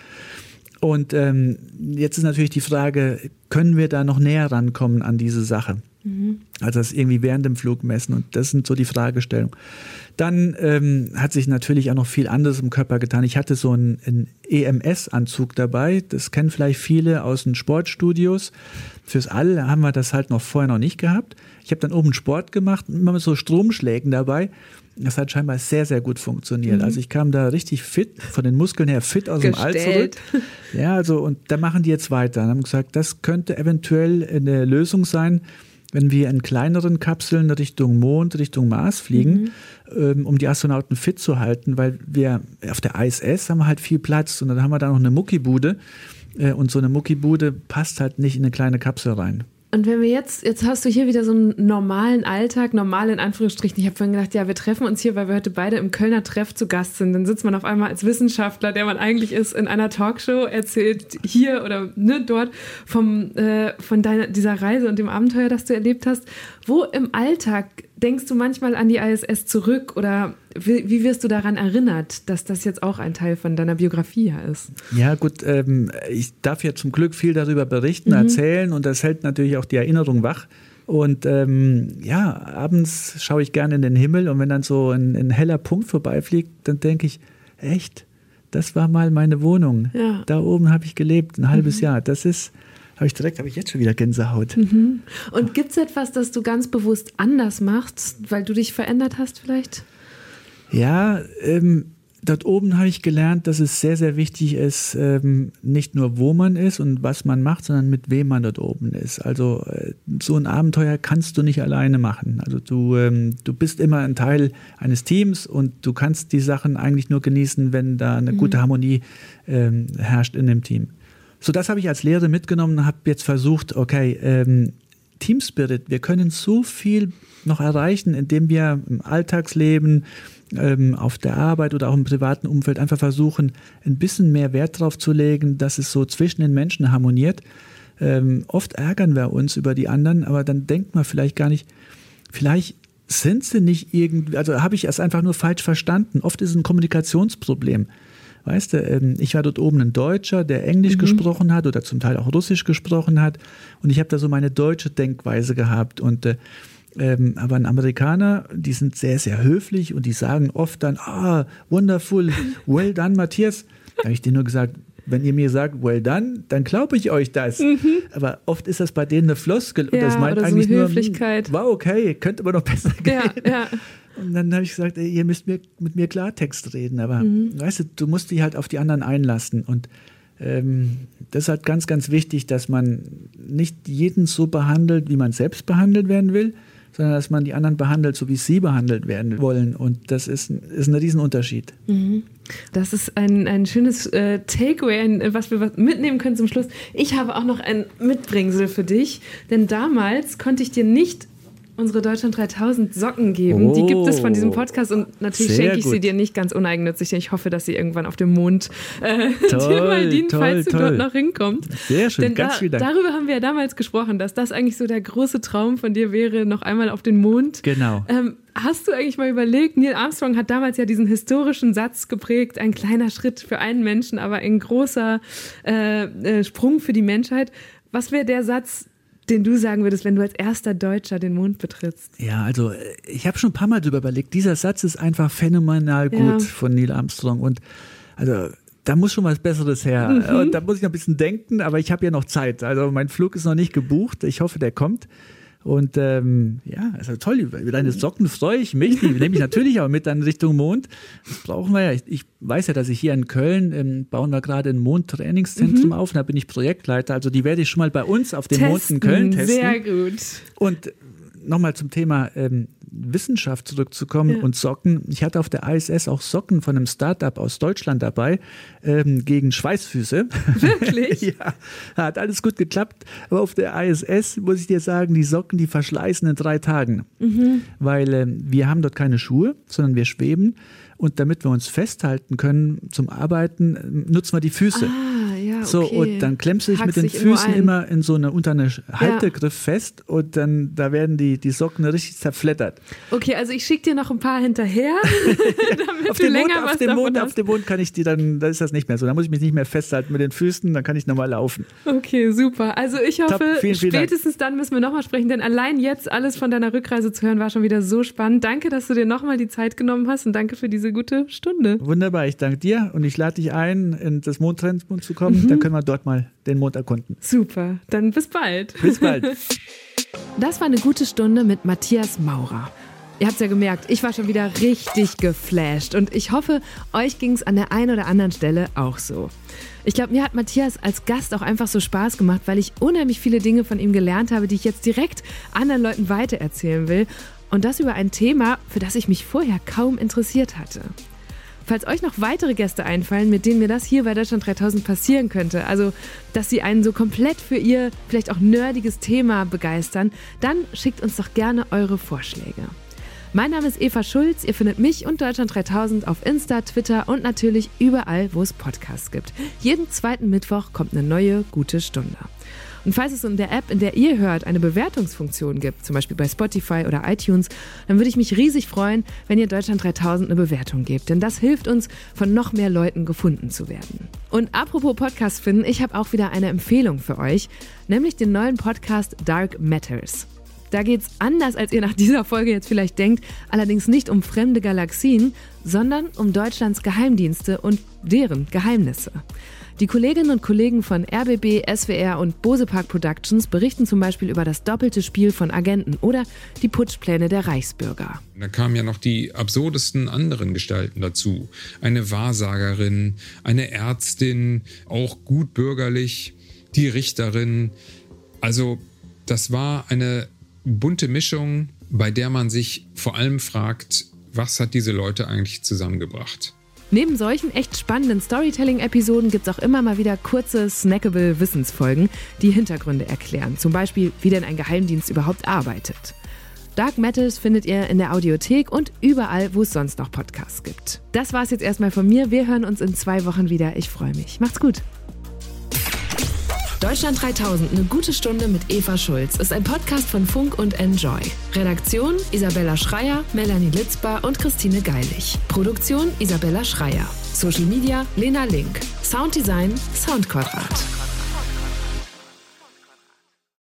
Und ähm, jetzt ist natürlich die Frage, können wir da noch näher rankommen an diese Sache? Mhm. Also das irgendwie während dem Flug messen, und das sind so die Fragestellungen. Dann ähm, hat sich natürlich auch noch viel anderes im Körper getan. Ich hatte so einen, einen E M S-Anzug dabei, das kennen vielleicht viele aus den Sportstudios. Fürs All haben wir das halt noch vorher noch nicht gehabt. Ich habe dann oben Sport gemacht, immer mit so Stromschlägen dabei. Das hat scheinbar sehr, sehr gut funktioniert. Mhm. Also ich kam da richtig fit, von den Muskeln her fit aus Gestellt. dem All zurück. Ja, also und da machen die jetzt weiter. Und haben gesagt, das könnte eventuell eine Lösung sein, wenn wir in kleineren Kapseln Richtung Mond, Richtung Mars fliegen, mhm. ähm, um die Astronauten fit zu halten, weil wir auf der I S S haben wir halt viel Platz und dann haben wir da noch eine Muckibude äh, und so eine Muckibude passt halt nicht in eine kleine Kapsel rein. Und wenn wir jetzt, jetzt hast du hier wieder so einen normalen Alltag, normal in Anführungsstrichen. Ich habe vorhin gedacht, ja, wir treffen uns hier, weil wir heute beide im Kölner Treff zu Gast sind. Dann sitzt man auf einmal als Wissenschaftler, der man eigentlich ist, in einer Talkshow, erzählt hier oder ne, dort vom, äh, von deiner, dieser Reise und dem Abenteuer, das du erlebt hast. Wo im Alltag denkst du manchmal an die I S S zurück oder wie, wie wirst du daran erinnert, dass das jetzt auch ein Teil von deiner Biografie ist? Ja gut, ähm, ich darf ja zum Glück viel darüber berichten, mhm. erzählen und das hält natürlich auch die Erinnerung wach. Und ähm, ja, abends schaue ich gerne in den Himmel und wenn dann so ein, ein heller Punkt vorbeifliegt, dann denke ich, echt, das war mal meine Wohnung. Ja. Da oben habe ich gelebt, ein halbes mhm. Jahr. Das ist, habe ich direkt, habe ich jetzt schon wieder Gänsehaut. Mhm. Und gibt es etwas, das du ganz bewusst anders machst, weil du dich verändert hast vielleicht? Ja, ähm, dort oben habe ich gelernt, dass es sehr, sehr wichtig ist, ähm, nicht nur wo man ist und was man macht, sondern mit wem man dort oben ist. Also äh, so ein Abenteuer kannst du nicht alleine machen. Also du, ähm, du bist immer ein Teil eines Teams und du kannst die Sachen eigentlich nur genießen, wenn da eine mhm. gute Harmonie ähm, herrscht in dem Team. So, das habe ich als Lehre mitgenommen und habe jetzt versucht, okay, ähm, Team Spirit, wir können so viel noch erreichen, indem wir im Alltagsleben, ähm, auf der Arbeit oder auch im privaten Umfeld einfach versuchen, ein bisschen mehr Wert drauf zu legen, dass es so zwischen den Menschen harmoniert. Ähm, oft ärgern wir uns über die anderen, aber dann denkt man vielleicht gar nicht, vielleicht sind sie nicht irgendwie, also habe ich es einfach nur falsch verstanden. Oft ist es ein Kommunikationsproblem. Weißt du, ähm, ich war dort oben ein Deutscher, der Englisch mhm. gesprochen hat oder zum Teil auch Russisch gesprochen hat und ich habe da so meine deutsche Denkweise gehabt und äh, Ähm, aber ein Amerikaner, die sind sehr, sehr höflich und die sagen oft dann, ah, wonderful, well done, Matthias. Da habe ich denen nur gesagt, wenn ihr mir sagt, well done, dann glaube ich euch das. Mhm. Aber oft ist das bei denen eine Floskel und ja, das meint oder eigentlich so eine nur, Höflichkeit. War okay, könnte aber noch besser gehen. Ja, ja. Und dann habe ich gesagt, ey, ihr müsst mir, mit mir Klartext reden, aber mhm. weißt du, du musst dich halt auf die anderen einlassen und ähm, das ist halt ganz, ganz wichtig, dass man nicht jeden so behandelt, wie man selbst behandelt werden will, sondern dass man die anderen behandelt, so wie sie behandelt werden wollen. Und das ist, ist ein Riesenunterschied. Mhm. Das ist ein, ein schönes äh, Takeaway, ein, was wir mitnehmen können zum Schluss. Ich habe auch noch ein Mitbringsel für dich, denn damals konnte ich dir nicht unsere Deutschland dreitausend Socken geben. Oh, die gibt es von diesem Podcast und natürlich schenke ich gut. sie dir nicht ganz uneigennützig, denn ich hoffe, dass sie irgendwann auf dem Mond äh, toll, dir mal dienen, toll, falls du toll. dort noch hinkommst. Sehr schön, denn ganz da, vielen Dank. Darüber haben wir ja damals gesprochen, dass das eigentlich so der große Traum von dir wäre, noch einmal auf den Mond. Genau. Ähm, hast du eigentlich mal überlegt, Neil Armstrong hat damals ja diesen historischen Satz geprägt, ein kleiner Schritt für einen Menschen, aber ein großer äh, äh, Sprung für die Menschheit. Was wäre der Satz, den du sagen würdest, wenn du als erster Deutscher den Mond betrittst? Ja, also ich habe schon ein paar Mal drüber überlegt, dieser Satz ist einfach phänomenal gut ja. von Neil Armstrong und also da muss schon was Besseres her mhm. und da muss ich noch ein bisschen denken, aber ich habe ja noch Zeit, also mein Flug ist noch nicht gebucht, ich hoffe, der kommt. Und ähm, ja, also toll, über deine Socken freue ich mich, die nehme ich natürlich auch mit dann Richtung Mond. Das brauchen wir ja. Ich, ich weiß ja, dass ich hier in Köln, ähm, bauen wir gerade ein Mondtrainingszentrum mhm. auf, und da bin ich Projektleiter, also die werde ich schon mal bei uns auf dem Mond in Köln testen. Sehr gut. Und nochmal zum Thema ähm, Wissenschaft zurückzukommen ja. und Socken. Ich hatte auf der I S S auch Socken von einem Startup aus Deutschland dabei, ähm, gegen Schweißfüße. Wirklich? Ja, hat alles gut geklappt. Aber auf der I S S muss ich dir sagen, die Socken, die verschleißen in drei Tagen. Mhm. Weil äh, wir haben dort keine Schuhe, sondern wir schweben. Und damit wir uns festhalten können zum Arbeiten, nutzen wir die Füße. Ah, ja, okay. So, und dann klemmst du dich mit den Füßen immer in so eine, unter eine Haltegriff ja. fest und dann da werden die, die Socken richtig zerfleddert. Okay, also ich schicke dir noch ein paar hinterher, damit auf du länger Mond, was auf dem davon Mond, hast. Auf dem Mond kann ich die dann, da ist das nicht mehr so. Da muss ich mich nicht mehr festhalten mit den Füßen, dann kann ich nochmal laufen. Okay, super. Also ich hoffe, vielen, vielen spätestens Dank. Dann müssen wir nochmal sprechen, denn allein jetzt alles von deiner Rückreise zu hören war schon wieder so spannend. Danke, dass du dir nochmal die Zeit genommen hast und danke für diese gute Stunde. Wunderbar, ich danke dir und ich lade dich ein, in das Mondtrainingszentrum zu kommen. Mhm. Dann können wir dort mal den Mond erkunden. Super, dann bis bald. Bis bald. Das war eine gute Stunde mit Matthias Maurer. Ihr habt es ja gemerkt, ich war schon wieder richtig geflasht und ich hoffe, euch ging es an der einen oder anderen Stelle auch so. Ich glaube, mir hat Matthias als Gast auch einfach so Spaß gemacht, weil ich unheimlich viele Dinge von ihm gelernt habe, die ich jetzt direkt anderen Leuten weitererzählen will. Und das über ein Thema, für das ich mich vorher kaum interessiert hatte. Falls euch noch weitere Gäste einfallen, mit denen mir das hier bei Deutschland dreitausend passieren könnte, also dass sie einen so komplett für ihr vielleicht auch nerdiges Thema begeistern, dann schickt uns doch gerne eure Vorschläge. Mein Name ist Eva Schulz, ihr findet mich und Deutschland dreitausend auf Insta, Twitter und natürlich überall, wo es Podcasts gibt. Jeden zweiten Mittwoch kommt eine neue gute Stunde. Und falls es in der App, in der ihr hört, eine Bewertungsfunktion gibt, zum Beispiel bei Spotify oder iTunes, dann würde ich mich riesig freuen, wenn ihr Deutschland dreitausend eine Bewertung gebt. Denn das hilft uns, von noch mehr Leuten gefunden zu werden. Und apropos Podcast finden, ich habe auch wieder eine Empfehlung für euch, nämlich den neuen Podcast Dark Matters. Da geht's anders, als ihr nach dieser Folge jetzt vielleicht denkt, allerdings nicht um fremde Galaxien, sondern um Deutschlands Geheimdienste und deren Geheimnisse. Die Kolleginnen und Kollegen von R B B, S W R und Bose Park Productions berichten zum Beispiel über das doppelte Spiel von Agenten oder die Putschpläne der Reichsbürger. Da kamen ja noch die absurdesten anderen Gestalten dazu. Eine Wahrsagerin, eine Ärztin, auch gut bürgerlich, die Richterin. Also das war eine bunte Mischung, bei der man sich vor allem fragt, was hat diese Leute eigentlich zusammengebracht? Neben solchen echt spannenden Storytelling-Episoden gibt es auch immer mal wieder kurze, snackable Wissensfolgen, die Hintergründe erklären. Zum Beispiel, wie denn ein Geheimdienst überhaupt arbeitet. Dark Matters findet ihr in der Audiothek und überall, wo es sonst noch Podcasts gibt. Das war's jetzt erstmal von mir. Wir hören uns in zwei Wochen wieder. Ich freue mich. Macht's gut. Deutschland dreitausend, eine gute Stunde mit Eva Schulz, ist ein Podcast von Funk und Enjoy. Redaktion Isabella Schreier, Melanie Litzbar und Christine Geilig. Produktion Isabella Schreier. Social Media Lena Link. Sounddesign Soundquadrat.